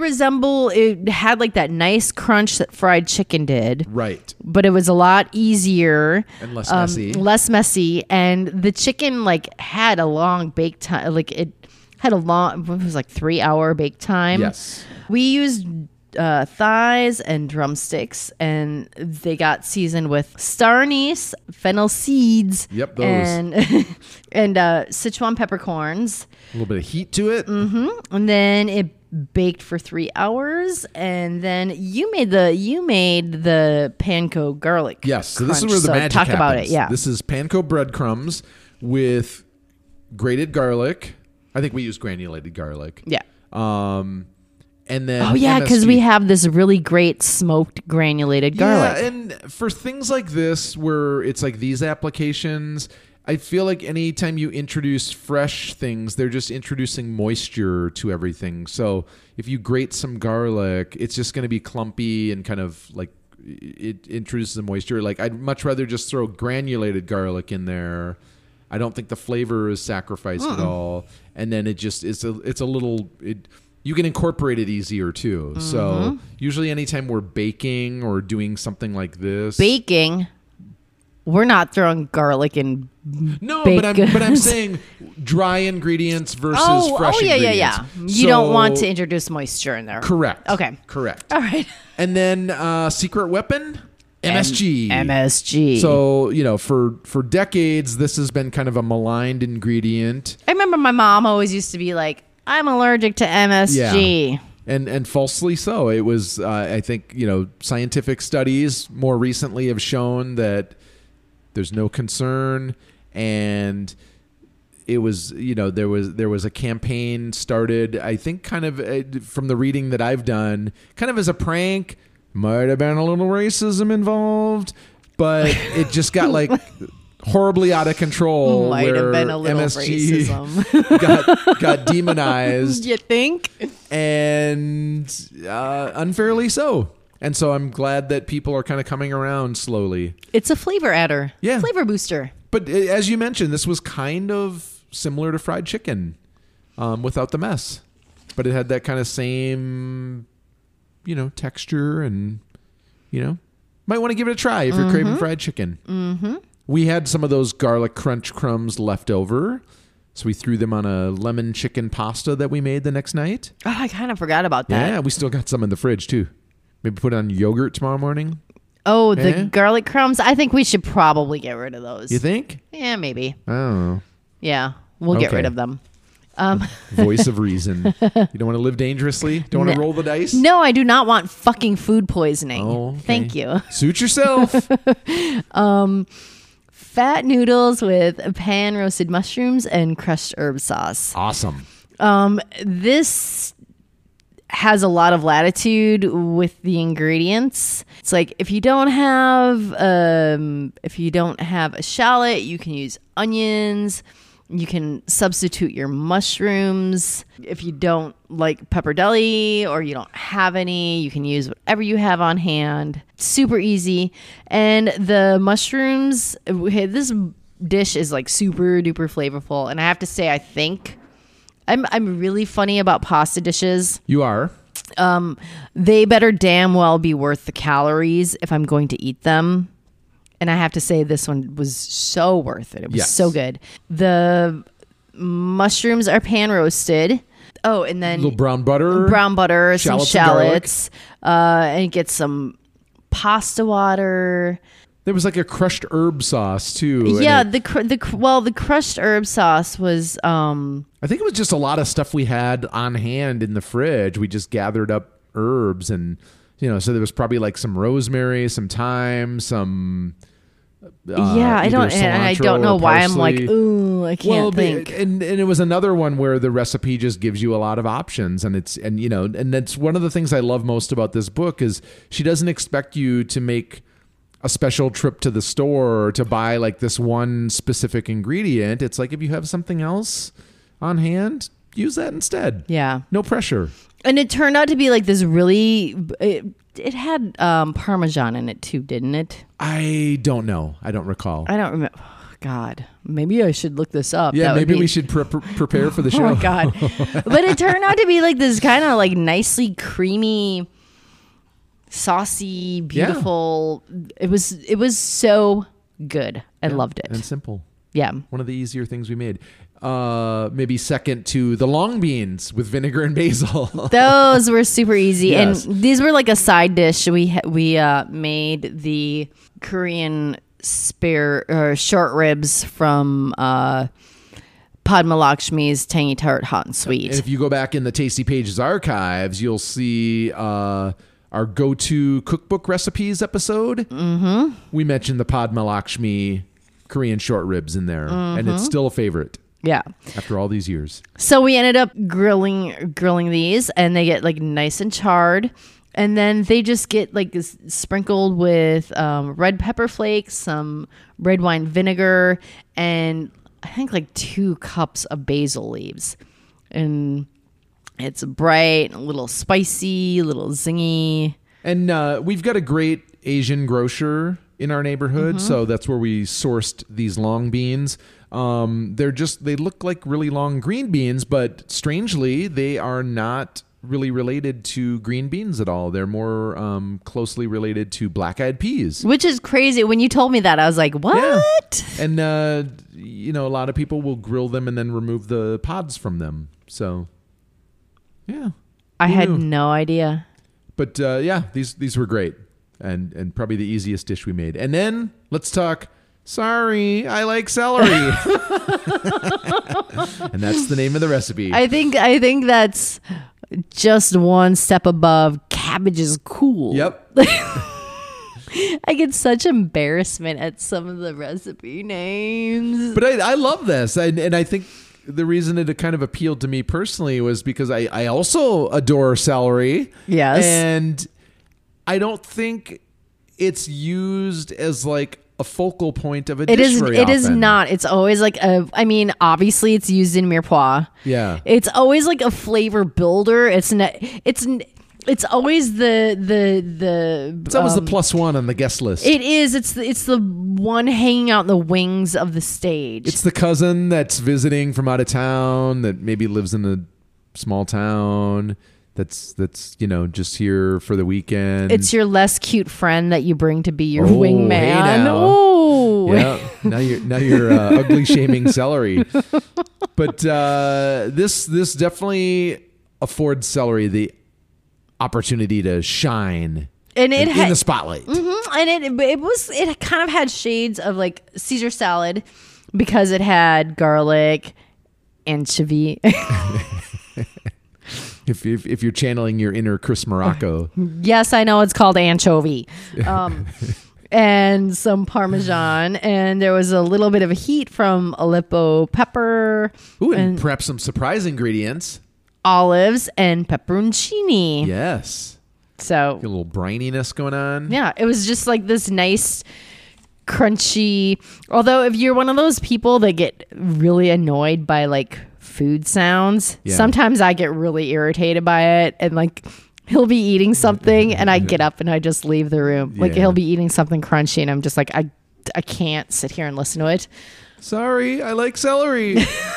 had like that nice crunch that fried chicken did. Right. But it was a lot easier. And less messy. Less messy. And the chicken had a long bake time. Like it was like 3-hour bake time. Yes. We used thighs and drumsticks, and they got seasoned with star anise, fennel seeds. Yep, those. And Sichuan peppercorns. A little bit of heat to it. And then it baked for 3 hours, and then you made the panko garlic. Yes, so this is crunch. where the magic talk happens. about it. Yeah, this is panko breadcrumbs with grated garlic. I think we use granulated garlic. Yeah. And then because MSG. we have this really great smoked granulated garlic. Yeah, and for things like this where it's like these applications, I feel like anytime you introduce fresh things, they're just introducing moisture to everything. So if you grate some garlic, it's just going to be clumpy and kind of like it introduces the moisture. Like I'd much rather just throw granulated garlic in there. I don't think the flavor is sacrificed at all. And then it's a little you can incorporate it easier too. So usually anytime we're baking or doing something like this. Baking, we're not throwing garlic in. No, baked but I'm goods. saying dry ingredients versus fresh yeah, ingredients. yeah. You don't want to introduce moisture in there. Correct. Okay. Correct. All right. And then secret weapon, MSG. MSG. So, for decades, this has been kind of a maligned ingredient. I remember my mom always used to be like, I'm allergic to MSG. Yeah. And falsely so. It was, I think, scientific studies more recently have shown that there's no concern. And it was, there was a campaign started, I think kind of from the reading that I've done, kind of as a prank. Might have been a little racism involved, but it just got like horribly out of control. Might where have been a little MSG racism. got demonized. You think? And unfairly so. And so I'm glad that people are kind of coming around slowly. It's a flavor adder. Yeah. Flavor booster. But as you mentioned, this was kind of similar to fried chicken without the mess. But it had that kind of same, texture and, might want to give it a try if you're craving fried chicken. Mm-hmm. We had some of those garlic crunch crumbs left over. So we threw them on a lemon chicken pasta that we made the next night. Oh, I kind of forgot about that. Yeah, we still got some in the fridge too. Maybe put it on yogurt tomorrow morning. Oh, the garlic crumbs. I think we should probably get rid of those. You think? Yeah, maybe. I don't know. Yeah, we'll get rid of them. Voice of reason. You don't want to live dangerously? Don't want to roll the dice? No, I do not want fucking food poisoning. Oh, okay. Thank you. Suit yourself. fat noodles with pan roasted mushrooms and crushed herb sauce. Awesome. This has a lot of latitude with the ingredients. It's like if you don't have a shallot, you can use onions. You can substitute your mushrooms. If you don't like pepperdeli or you don't have any, you can use whatever you have on hand. Super easy. And the mushrooms, this dish is like super duper flavorful. And I have to say, I think I'm really funny about pasta dishes. You are. They better damn well be worth the calories if I'm going to eat them. And I have to say this one was so worth it. It was so good. The mushrooms are pan roasted. Oh, and then A little brown butter, some shallots, and get some pasta water. There was like a crushed herb sauce too. Yeah, the crushed herb sauce was. I think it was just a lot of stuff we had on hand in the fridge. We just gathered up herbs and, so there was probably like some rosemary, some thyme, some. I don't know why I'm like, ooh, I can't think. And it was another one where the recipe just gives you a lot of options, and that's one of the things I love most about this book is she doesn't expect you to make a special trip to the store or to buy like this one specific ingredient. It's like if you have something else on hand, use that instead. Yeah. No pressure. And it turned out to be like this really, it had Parmesan in it too, didn't it? I don't know. I don't recall. I don't remember. Oh, God, maybe I should look this up. Yeah, maybe we should prepare for the show. Oh my God. But it turned out to be like this kind of like nicely creamy, saucy, beautiful. Yeah. It was so good. I loved it. And simple. Yeah. One of the easier things we made. Maybe second to the long beans with vinegar and basil. Those were super easy. Yes. And these were like a side dish. We made the Korean short ribs from Padma Lakshmi's Tangy Tart Hot and Sweet. And if you go back in the Tasty Pages archives, you'll see our go-to cookbook recipes episode. Mm-hmm. We mentioned the Padma Lakshmi Korean short ribs in there, and it's still a favorite. Yeah. After all these years. So we ended up grilling these, and they get like nice and charred. And then they just get like sprinkled with red pepper flakes, some red wine vinegar, and I think like 2 cups of basil leaves. And it's bright, a little spicy, a little zingy. And we've got a great Asian grocer in our neighborhood, so that's where we sourced these long beans. They look like really long green beans, but strangely, they are not really related to green beans at all. They're more closely related to black-eyed peas. Which is crazy. When you told me that, I was like, what? Yeah. And, a lot of people will grill them and then remove the pods from them. So, yeah. I had no idea. But, these were great and probably the easiest dish we made. And then let's talk... Sorry, I like celery. And that's the name of the recipe. I think that's just one step above cabbage is cool. Yep. I get such embarrassment at some of the recipe names. But I love this. And I think the reason it kind of appealed to me personally was because I also adore celery. Yes. And I don't think it's used as like a focal point of a dish very often. It is not. It's always like obviously it's used in mirepoix. Yeah. It's always like a flavor builder. It's always the it's always the plus one on the guest list. It is. It's the one hanging out in the wings of the stage. It's the cousin that's visiting from out of town that maybe lives in a small town. That's just here for the weekend. It's your less cute friend that you bring to be your wingman. Hey now. Oh, yeah. Now you're ugly shaming celery. But this definitely affords celery the opportunity to shine and in the spotlight. Mm-hmm, and it kind of had shades of like Caesar salad because it had garlic, anchovy. If you're channeling your inner Chris Morocco. Yes, I know it's called anchovy. and some Parmesan. And there was a little bit of a heat from Aleppo pepper. Ooh, and perhaps some surprise ingredients. Olives and pepperoncini. Yes. So A little brininess going on. yeah, it was just like this nice crunchy. Although if you're one of those people that get really annoyed by like food sounds, sometimes I get really irritated by it, and like he'll be eating something and I get up and I just leave the room. Like he'll be eating something crunchy and I'm just like, I can't sit here and listen to it. Sorry, I like celery.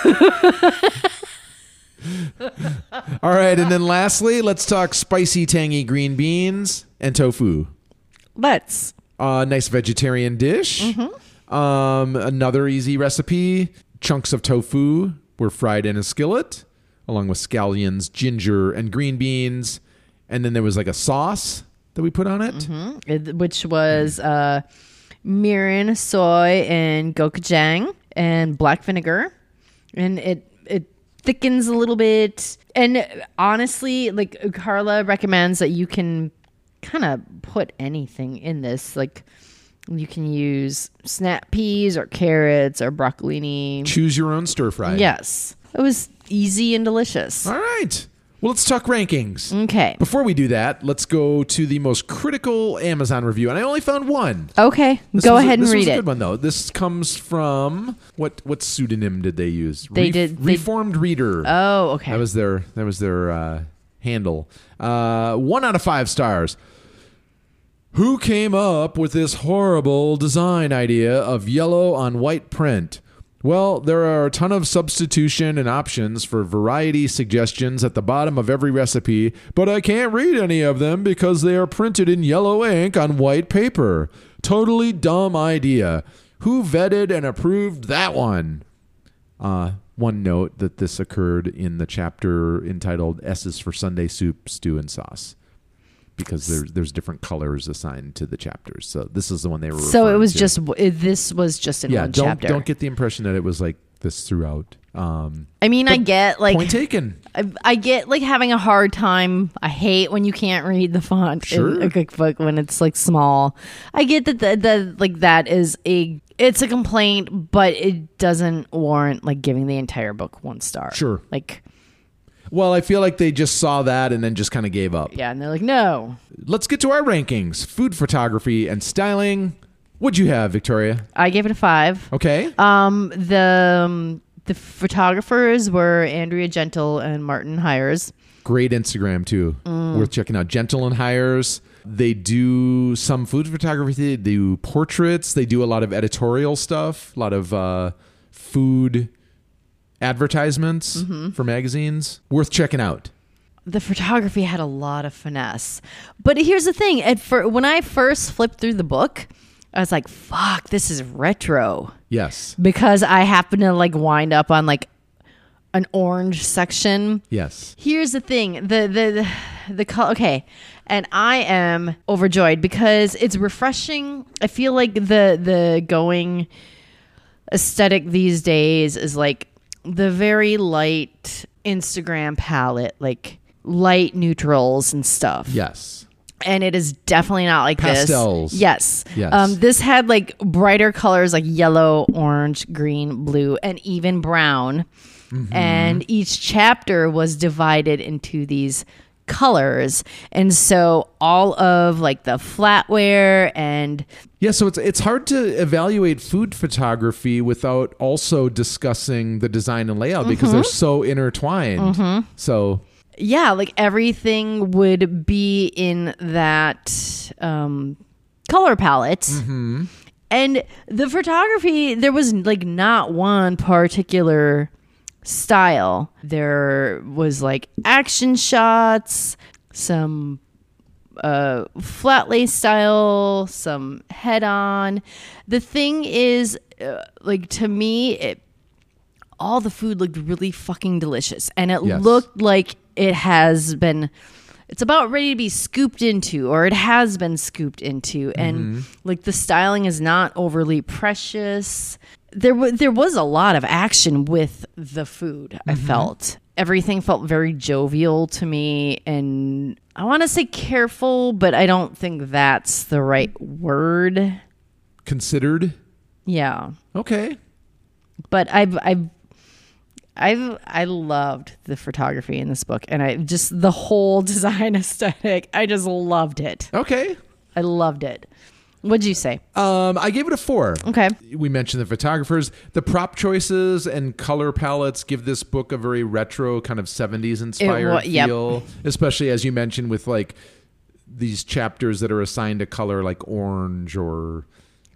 All right, and then lastly, let's talk spicy, tangy green beans and tofu. Let's. Nice vegetarian dish. Another easy recipe. Chunks of tofu were fried in a skillet, along with scallions, ginger, and green beans. And then there was like a sauce that we put on it. Which was mirin, soy, and gochujang, and black vinegar. And it thickens a little bit. And honestly, like Carla recommends that you can kind of put anything in this. Like you can use snap peas or carrots or broccolini. Choose your own stir fry. Yes. It was easy and delicious. All right. Well, let's talk rankings. Okay. Before we do that, let's go to the most critical Amazon review. And I only found one. Okay. Go ahead and read This was a it. good one, though. This comes from, what pseudonym did they use? They Reformed Reader. Oh, okay. That was their handle. 1 out of 5 stars. Who came up with this horrible design idea of yellow on white print? Well, there are a ton of substitution and options for variety suggestions at the bottom of every recipe, but I can't read any of them because they are printed in yellow ink on white paper. Totally dumb idea. Who vetted and approved that one? One note that this occurred in the chapter entitled S's for Sunday Soup, Stew, and Sauce, because there's different colors assigned to the chapters. So this is the one they were So it was to. this was just in one chapter. Don't get the impression that it was like this throughout. I mean, I get like point taken. I get like having a hard time. I hate when you can't read the font in a cookbook when it's like small. I get that the like that is it's a complaint, but it doesn't warrant like giving the entire book 1 star. Sure. Like, well, I feel like they just saw that and then just kind of gave up. yeah, and they're like, no. Let's get to our rankings. Food photography and styling. What'd you have, Victoria? I gave it a 5. Okay. The photographers were Andrea Gentle and Martin Hires. Great Instagram too. Worth checking out. Gentle and Hires. They do some food photography. They do portraits. They do a lot of editorial stuff. A lot of food advertisements for magazines. Worth checking out. The photography had a lot of finesse. But here's the thing. When I first flipped through the book, I was like, fuck, this is retro. Yes. Because I happened to like wind up on like an orange section. Yes. Here's the thing. The color. Okay. And I am overjoyed because it's refreshing. I feel like the going aesthetic these days is like the very light Instagram palette, like light neutrals and stuff. Yes. And it is definitely not like pastels. this. Yes. Yes. This had like brighter colors like yellow, orange, green, blue, and even brown. And each chapter was divided into these colors. And so all of like the flatware and yeah, so it's hard to evaluate food photography without also discussing the design and layout because they're so intertwined. So yeah, like everything would be in that color palette. And the photography, there was like not one particular style. There was like action shots, some flat lay style, some head on. The thing is, like to me, all the food looked really fucking delicious, and it looked like it's about ready to be scooped into, or it has been scooped into, and like the styling is not overly precious. There was a lot of action with the food. I felt everything felt very jovial to me, and I want to say careful, but I don't think that's the right word. considered. Yeah. Okay. But I loved the photography in this book, and I just the whole design aesthetic. I just loved it. Okay. I loved it. What'd you say? I gave it a 4. Okay. We mentioned the photographers. The prop choices and color palettes give this book a very retro kind of 70s inspired yep. feel, especially as you mentioned with like these chapters that are assigned a color like orange or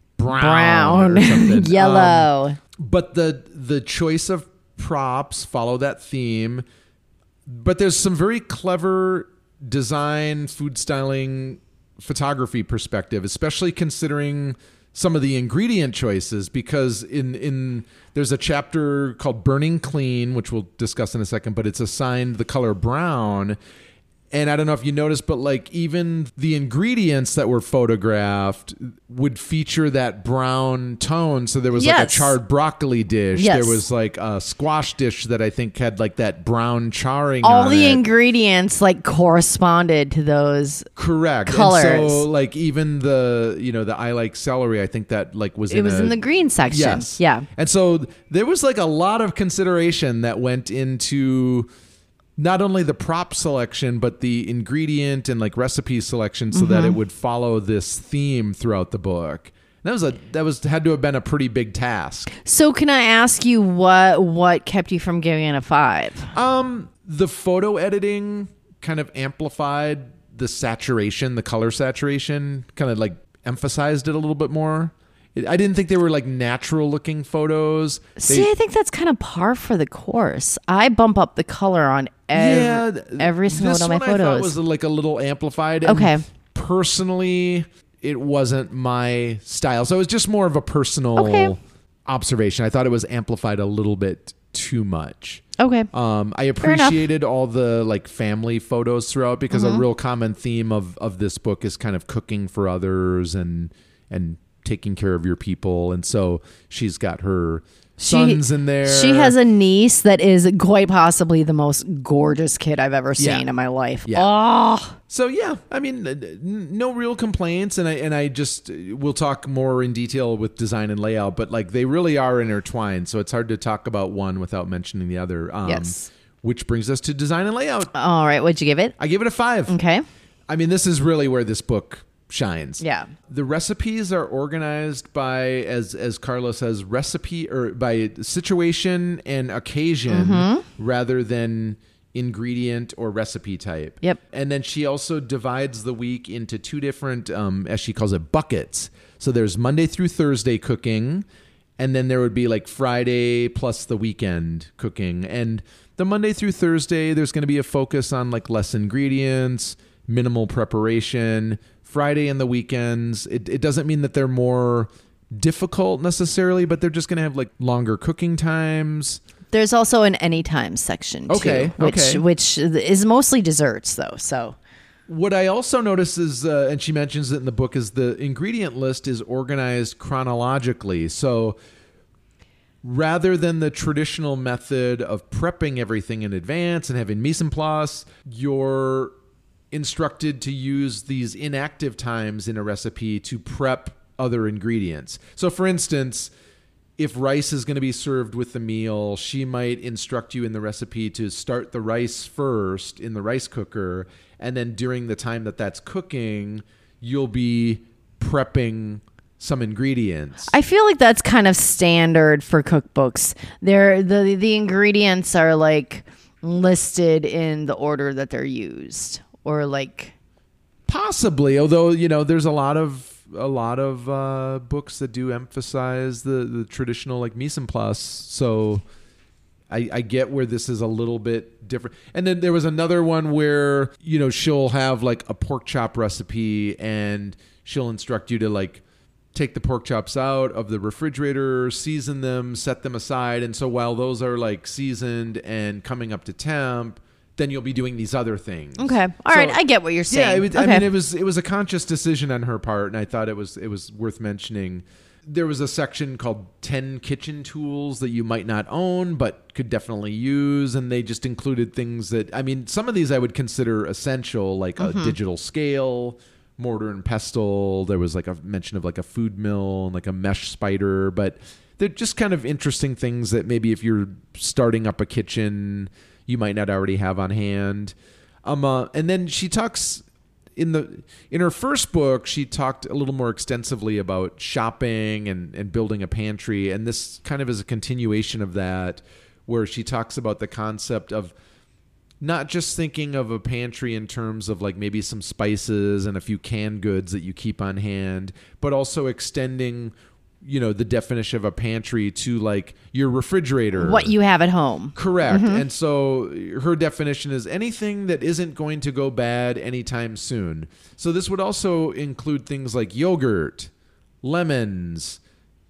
brown. Or something. Yellow. But the choice of props follow that theme, but there's some very clever design, food styling, photography perspective, especially considering some of the ingredient choices, because in there's a chapter called Burning Clean, which we'll discuss in a second, but it's assigned the color brown. And I don't know if you noticed, but like even the ingredients that were photographed would feature that brown tone. So there was like a charred broccoli dish. Yes. There was like a squash dish that I think had like that brown charring All on the it. ingredients like corresponded to those Correct. colors. And so like even the I like celery, I think that like was It was in the green section. Yes. Yeah. And so there was like a lot of consideration that went into not only the prop selection, but the ingredient and like recipe selection so that it would follow this theme throughout the book. And that had to have been a pretty big task. So can I ask you what kept you from giving it a 5? The photo editing kind of amplified the saturation, the color saturation, kind of like emphasized it a little bit more. I didn't think they were like natural looking photos. I think that's kind of par for the course. I bump up the color on every single one of my this one I thought photos. was like a little amplified. Okay. And personally, it wasn't my style. So it was just more of a personal observation. I thought it was amplified a little bit too much. Okay. I appreciated all the like family photos throughout, because a real common theme of this book is kind of cooking for others and taking care of your people. And so she's got her sons in there. She has a niece that is quite possibly the most gorgeous kid I've ever seen in my life. Yeah. Oh. So yeah, I mean, no real complaints, and I just we'll talk more in detail with design and layout, but like they really are intertwined, so it's hard to talk about one without mentioning the other. Yes. Which brings us to design and layout. All right. What'd you give it? I gave it a 5. Okay. I mean, this is really where this book shines. Yeah. The recipes are organized by, as Carla says, recipe or by situation and occasion rather than ingredient or recipe type. Yep. And then she also divides the week into 2 different, as she calls it, buckets. So there's Monday through Thursday cooking, and then there would be like Friday plus the weekend cooking. And the Monday through Thursday, there's going to be a focus on like less ingredients, minimal preparation. Friday and the weekends, it doesn't mean that they're more difficult necessarily, but they're just going to have like longer cooking times. There's also an anytime section too, which is mostly desserts though. So what I also notice is, and she mentions it in the book, is the ingredient list is organized chronologically. So rather than the traditional method of prepping everything in advance and having mise en place, you're instructed to use these inactive times in a recipe to prep other ingredients. So for instance, if rice is going to be served with the meal, she might instruct you in the recipe to start the rice first in the rice cooker, and then during the time that that's cooking, you'll be prepping some ingredients. I feel like that's kind of standard for cookbooks. The ingredients are like listed in the order that they're used. Or like possibly, although there's a lot of books that do emphasize the traditional like mise en place. So I get where this is a little bit different. And then there was another one where she'll have like a pork chop recipe, and she'll instruct you to like take the pork chops out of the refrigerator, season them, set them aside, and so while those are like seasoned and coming up to temp, then you'll be doing these other things. Okay. All right. I get what you're saying. Yeah. I mean, it was a conscious decision on her part, and I thought it was worth mentioning. There was a section called 10 kitchen tools that you might not own, but could definitely use. And they just included things that, I mean, some of these I would consider essential, like a digital scale mortar and pestle. There was like a mention of like a food mill and like a mesh spider, but they're just kind of interesting things that maybe if you're starting up a kitchen, you might not already have on hand. And then she talks in her first book, she talked a little more extensively about shopping and building a pantry. And this kind of is a continuation of that, where she talks about the concept of not just thinking of a pantry in terms of like maybe some spices and a few canned goods that you keep on hand, but also extending, the definition of a pantry to like your refrigerator. What you have at home. Correct. Mm-hmm. And so her definition is anything that isn't going to go bad anytime soon. So this would also include things like yogurt, lemons,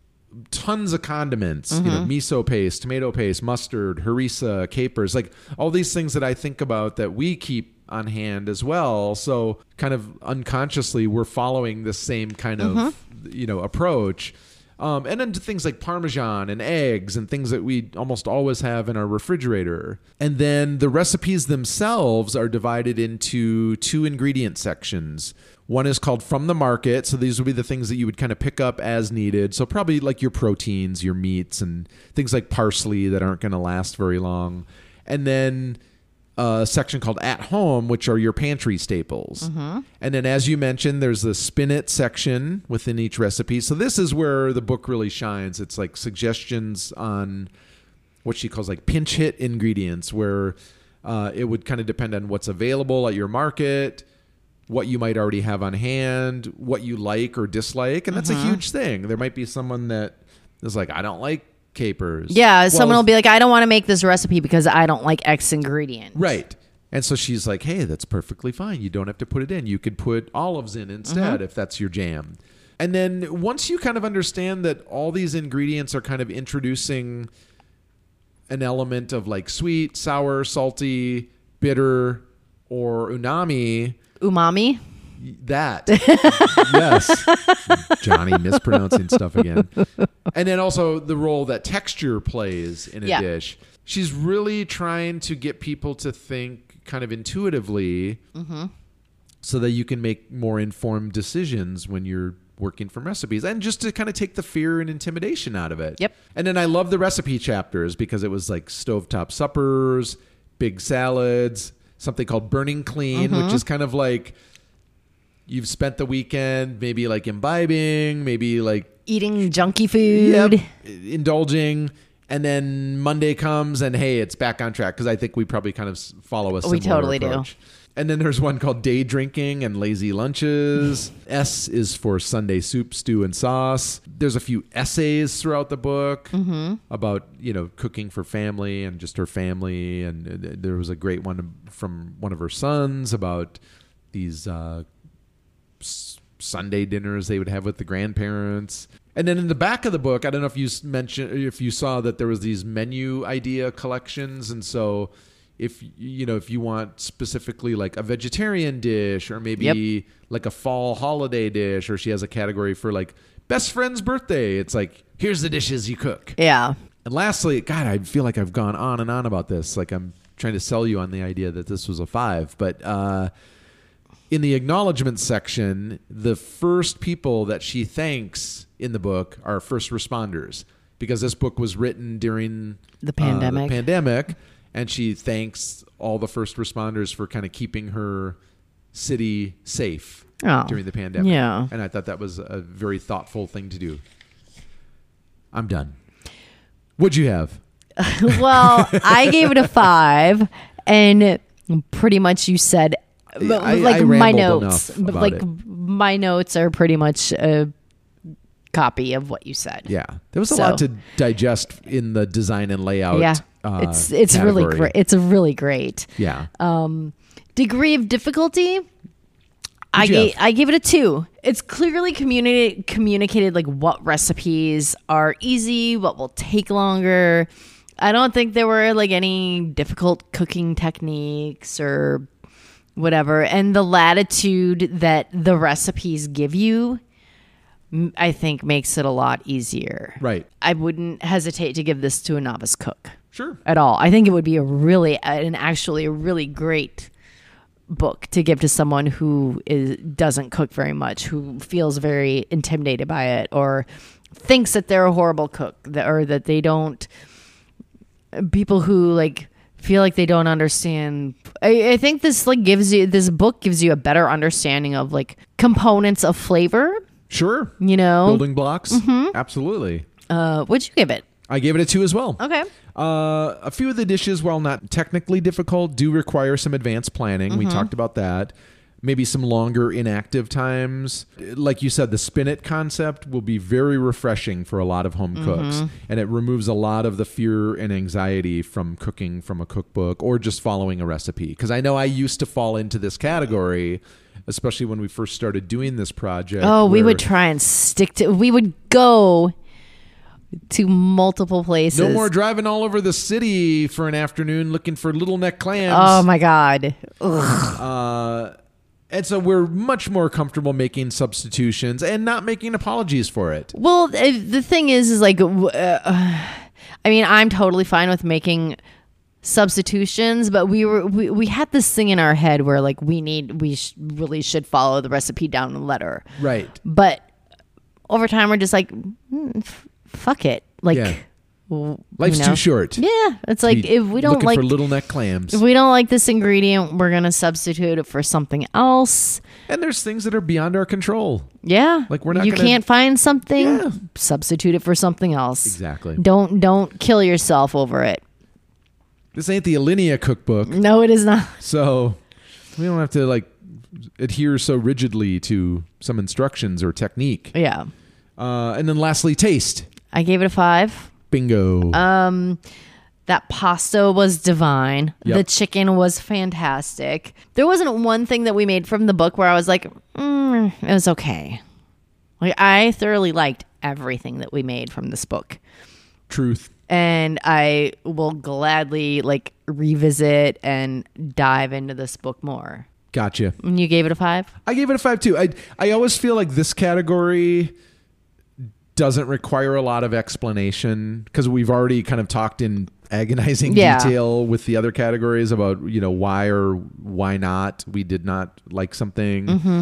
tons of condiments, miso paste, tomato paste, mustard, harissa, capers, like all these things that I think about that we keep on hand as well. So kind of unconsciously, we're following the same kind of, approach. And then to things like Parmesan and eggs and things that we almost always have in our refrigerator. And then the recipes themselves are divided into 2 ingredient sections. One is called From the Market. So these would be the things that you would kind of pick up as needed. So probably like your proteins, your meats, and things like parsley that aren't going to last very long. And then a section called At Home, which are your pantry staples. Mm-hmm. And then, as you mentioned, there's the Spin It section within each recipe. So this is where the book really shines. It's like suggestions on what she calls like pinch hit ingredients, where it would kind of depend on what's available at your market, what you might already have on hand, what you like or dislike. And that's a huge thing. There might be someone that is like, I don't like capers. Yeah, someone will be like, I don't want to make this recipe because I don't like X ingredient. Right. And so she's like, hey, that's perfectly fine. You don't have to put it in. You could put olives in instead if that's your jam. And then once you kind of understand that all these ingredients are kind of introducing an element of like sweet, sour, salty, bitter, or umami. That. Yes. Johnny mispronouncing stuff again. And then also the role that texture plays in a dish. She's really trying to get people to think kind of intuitively so that you can make more informed decisions when you're working from recipes, and just to kind of take the fear and intimidation out of it. Yep. And then I love the recipe chapters because it was like stovetop suppers, big salads, something called Burning Clean, which is kind of like you've spent the weekend maybe like imbibing, maybe like eating junky food, indulging, and then Monday comes and hey, it's back on track, because I think we probably kind of follow a similar We totally approach. do. And then there's one called Day Drinking and Lazy Lunches. S is for Sunday Soup, Stew, and Sauce. There's a few essays throughout the book about, cooking for family and just her family. And there was a great one from one of her sons about these Sunday dinners they would have with the grandparents. And then in the back of the book, I don't know if you saw that there was these menu idea collections. And so if you want specifically like a vegetarian dish, or maybe like a fall holiday dish, or she has a category for like best friend's birthday, it's like, here's the dishes you cook. Yeah. And lastly, God, I feel like I've gone on and on about this. Like I'm trying to sell you on the idea that this was a 5, but in the acknowledgement section, the first people that she thanks in the book are first responders, because this book was written during the pandemic. And she thanks all the first responders for kind of keeping her city safe during the pandemic. Yeah. And I thought that was a very thoughtful thing to do. I'm done. What'd you have? Well, I gave it a 5, and pretty much you said, I my notes, but like my notes are pretty much a copy of what you said. Yeah, there was a lot to digest in the design and layout. Yeah, it's really great. It's a really great. Yeah. Degree of difficulty, I gave it a 2. It's clearly communicated like what recipes are easy, what will take longer. I don't think there were like any difficult cooking techniques or whatever. And the latitude that the recipes give you, I think, makes it a lot easier. Right. I wouldn't hesitate to give this to a novice cook. Sure. At all. I think it would be actually a really great book to give to someone who doesn't cook very much, who feels very intimidated by it, or thinks that they're a horrible cook, or that they don't. People who like feel like they don't understand. I think this book gives you a better understanding of like components of flavor. Sure. Building blocks. Absolutely. What'd you give it? I gave it a 2 as well. Okay. A few of the dishes, while not technically difficult, do require some advanced planning. We talked about that. Maybe some longer inactive times. Like you said, the spin-it concept will be very refreshing for a lot of home cooks. And it removes a lot of the fear and anxiety from cooking from a cookbook or just following a recipe. Because I know I used to fall into this category, especially when we first started doing this project. Oh, we would try and we would go to multiple places. No more driving all over the city for an afternoon looking for little neck clams. Oh my God. Ugh. And so we're much more comfortable making substitutions and not making apologies for it. Well, the thing is like, I'm totally fine with making substitutions, but we had this thing in our head where like really should follow the recipe down the letter. Right. But over time, we're just like, fuck it. Like, yeah. Life's too short. Yeah, it's like if we don't looking for little neck clams. If we don't like this ingredient, we're gonna substitute it for something else. And there's things that are beyond our control. Yeah, like we're not. You can't find something. Substitute it for something else. Exactly. Don't kill yourself over it. This ain't the Alinea cookbook. No, it is not. So we don't have to like adhere so rigidly to some instructions or technique. Yeah. And then lastly, taste. I gave it a 5. Bingo. That pasta was divine. Yep. The chicken was fantastic. There wasn't one thing that we made from the book where I was like, it was okay. Like I thoroughly liked everything that we made from this book. Truth. And I will gladly like revisit and dive into this book more. Gotcha. And you gave it a 5? I gave it a 5 too. I always feel like this category doesn't require a lot of explanation because we've already kind of talked in agonizing detail with the other categories about, why or why not we did not like something.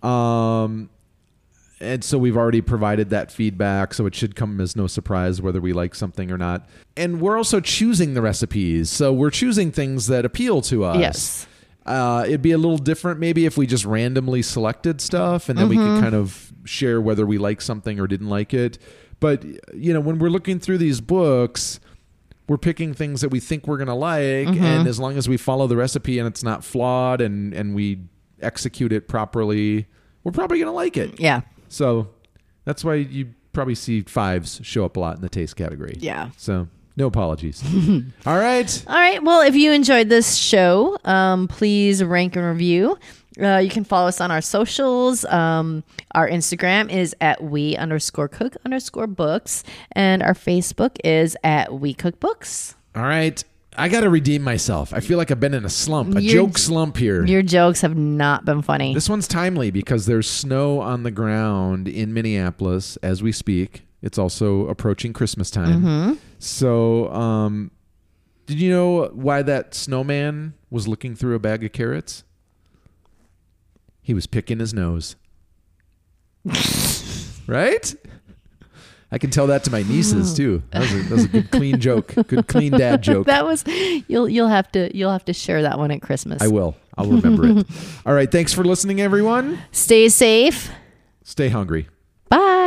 And so we've already provided that feedback, so it should come as no surprise whether we like something or not. And we're also choosing the recipes, so we're choosing things that appeal to us. Yes. It'd be a little different maybe if we just randomly selected stuff and then we could kind of share whether we like something or didn't like it. But, when we're looking through these books, we're picking things that we think we're going to like. And as long as we follow the recipe and it's not flawed and we execute it properly, we're probably going to like it. Yeah. So that's why you probably see 5s show up a lot in the taste category. Yeah. So no apologies. All right. All right. Well, if you enjoyed this show, please rank and review. You can follow us on our socials. Our Instagram is at @we_cook_books. And our Facebook is at @wecookbooks. All right. I got to redeem myself. I feel like I've been in a slump, a joke slump here. Your jokes have not been funny. This one's timely because there's snow on the ground in Minneapolis as we speak. It's also approaching Christmas time. So, did you know why that snowman was looking through a bag of carrots? He was picking his nose. Right? I can tell that to my nieces too. That was a good clean joke. Good clean dad joke. That was you'll have to share that one at Christmas. I will. I'll remember it. All right, thanks for listening everyone. Stay safe. Stay hungry. Bye.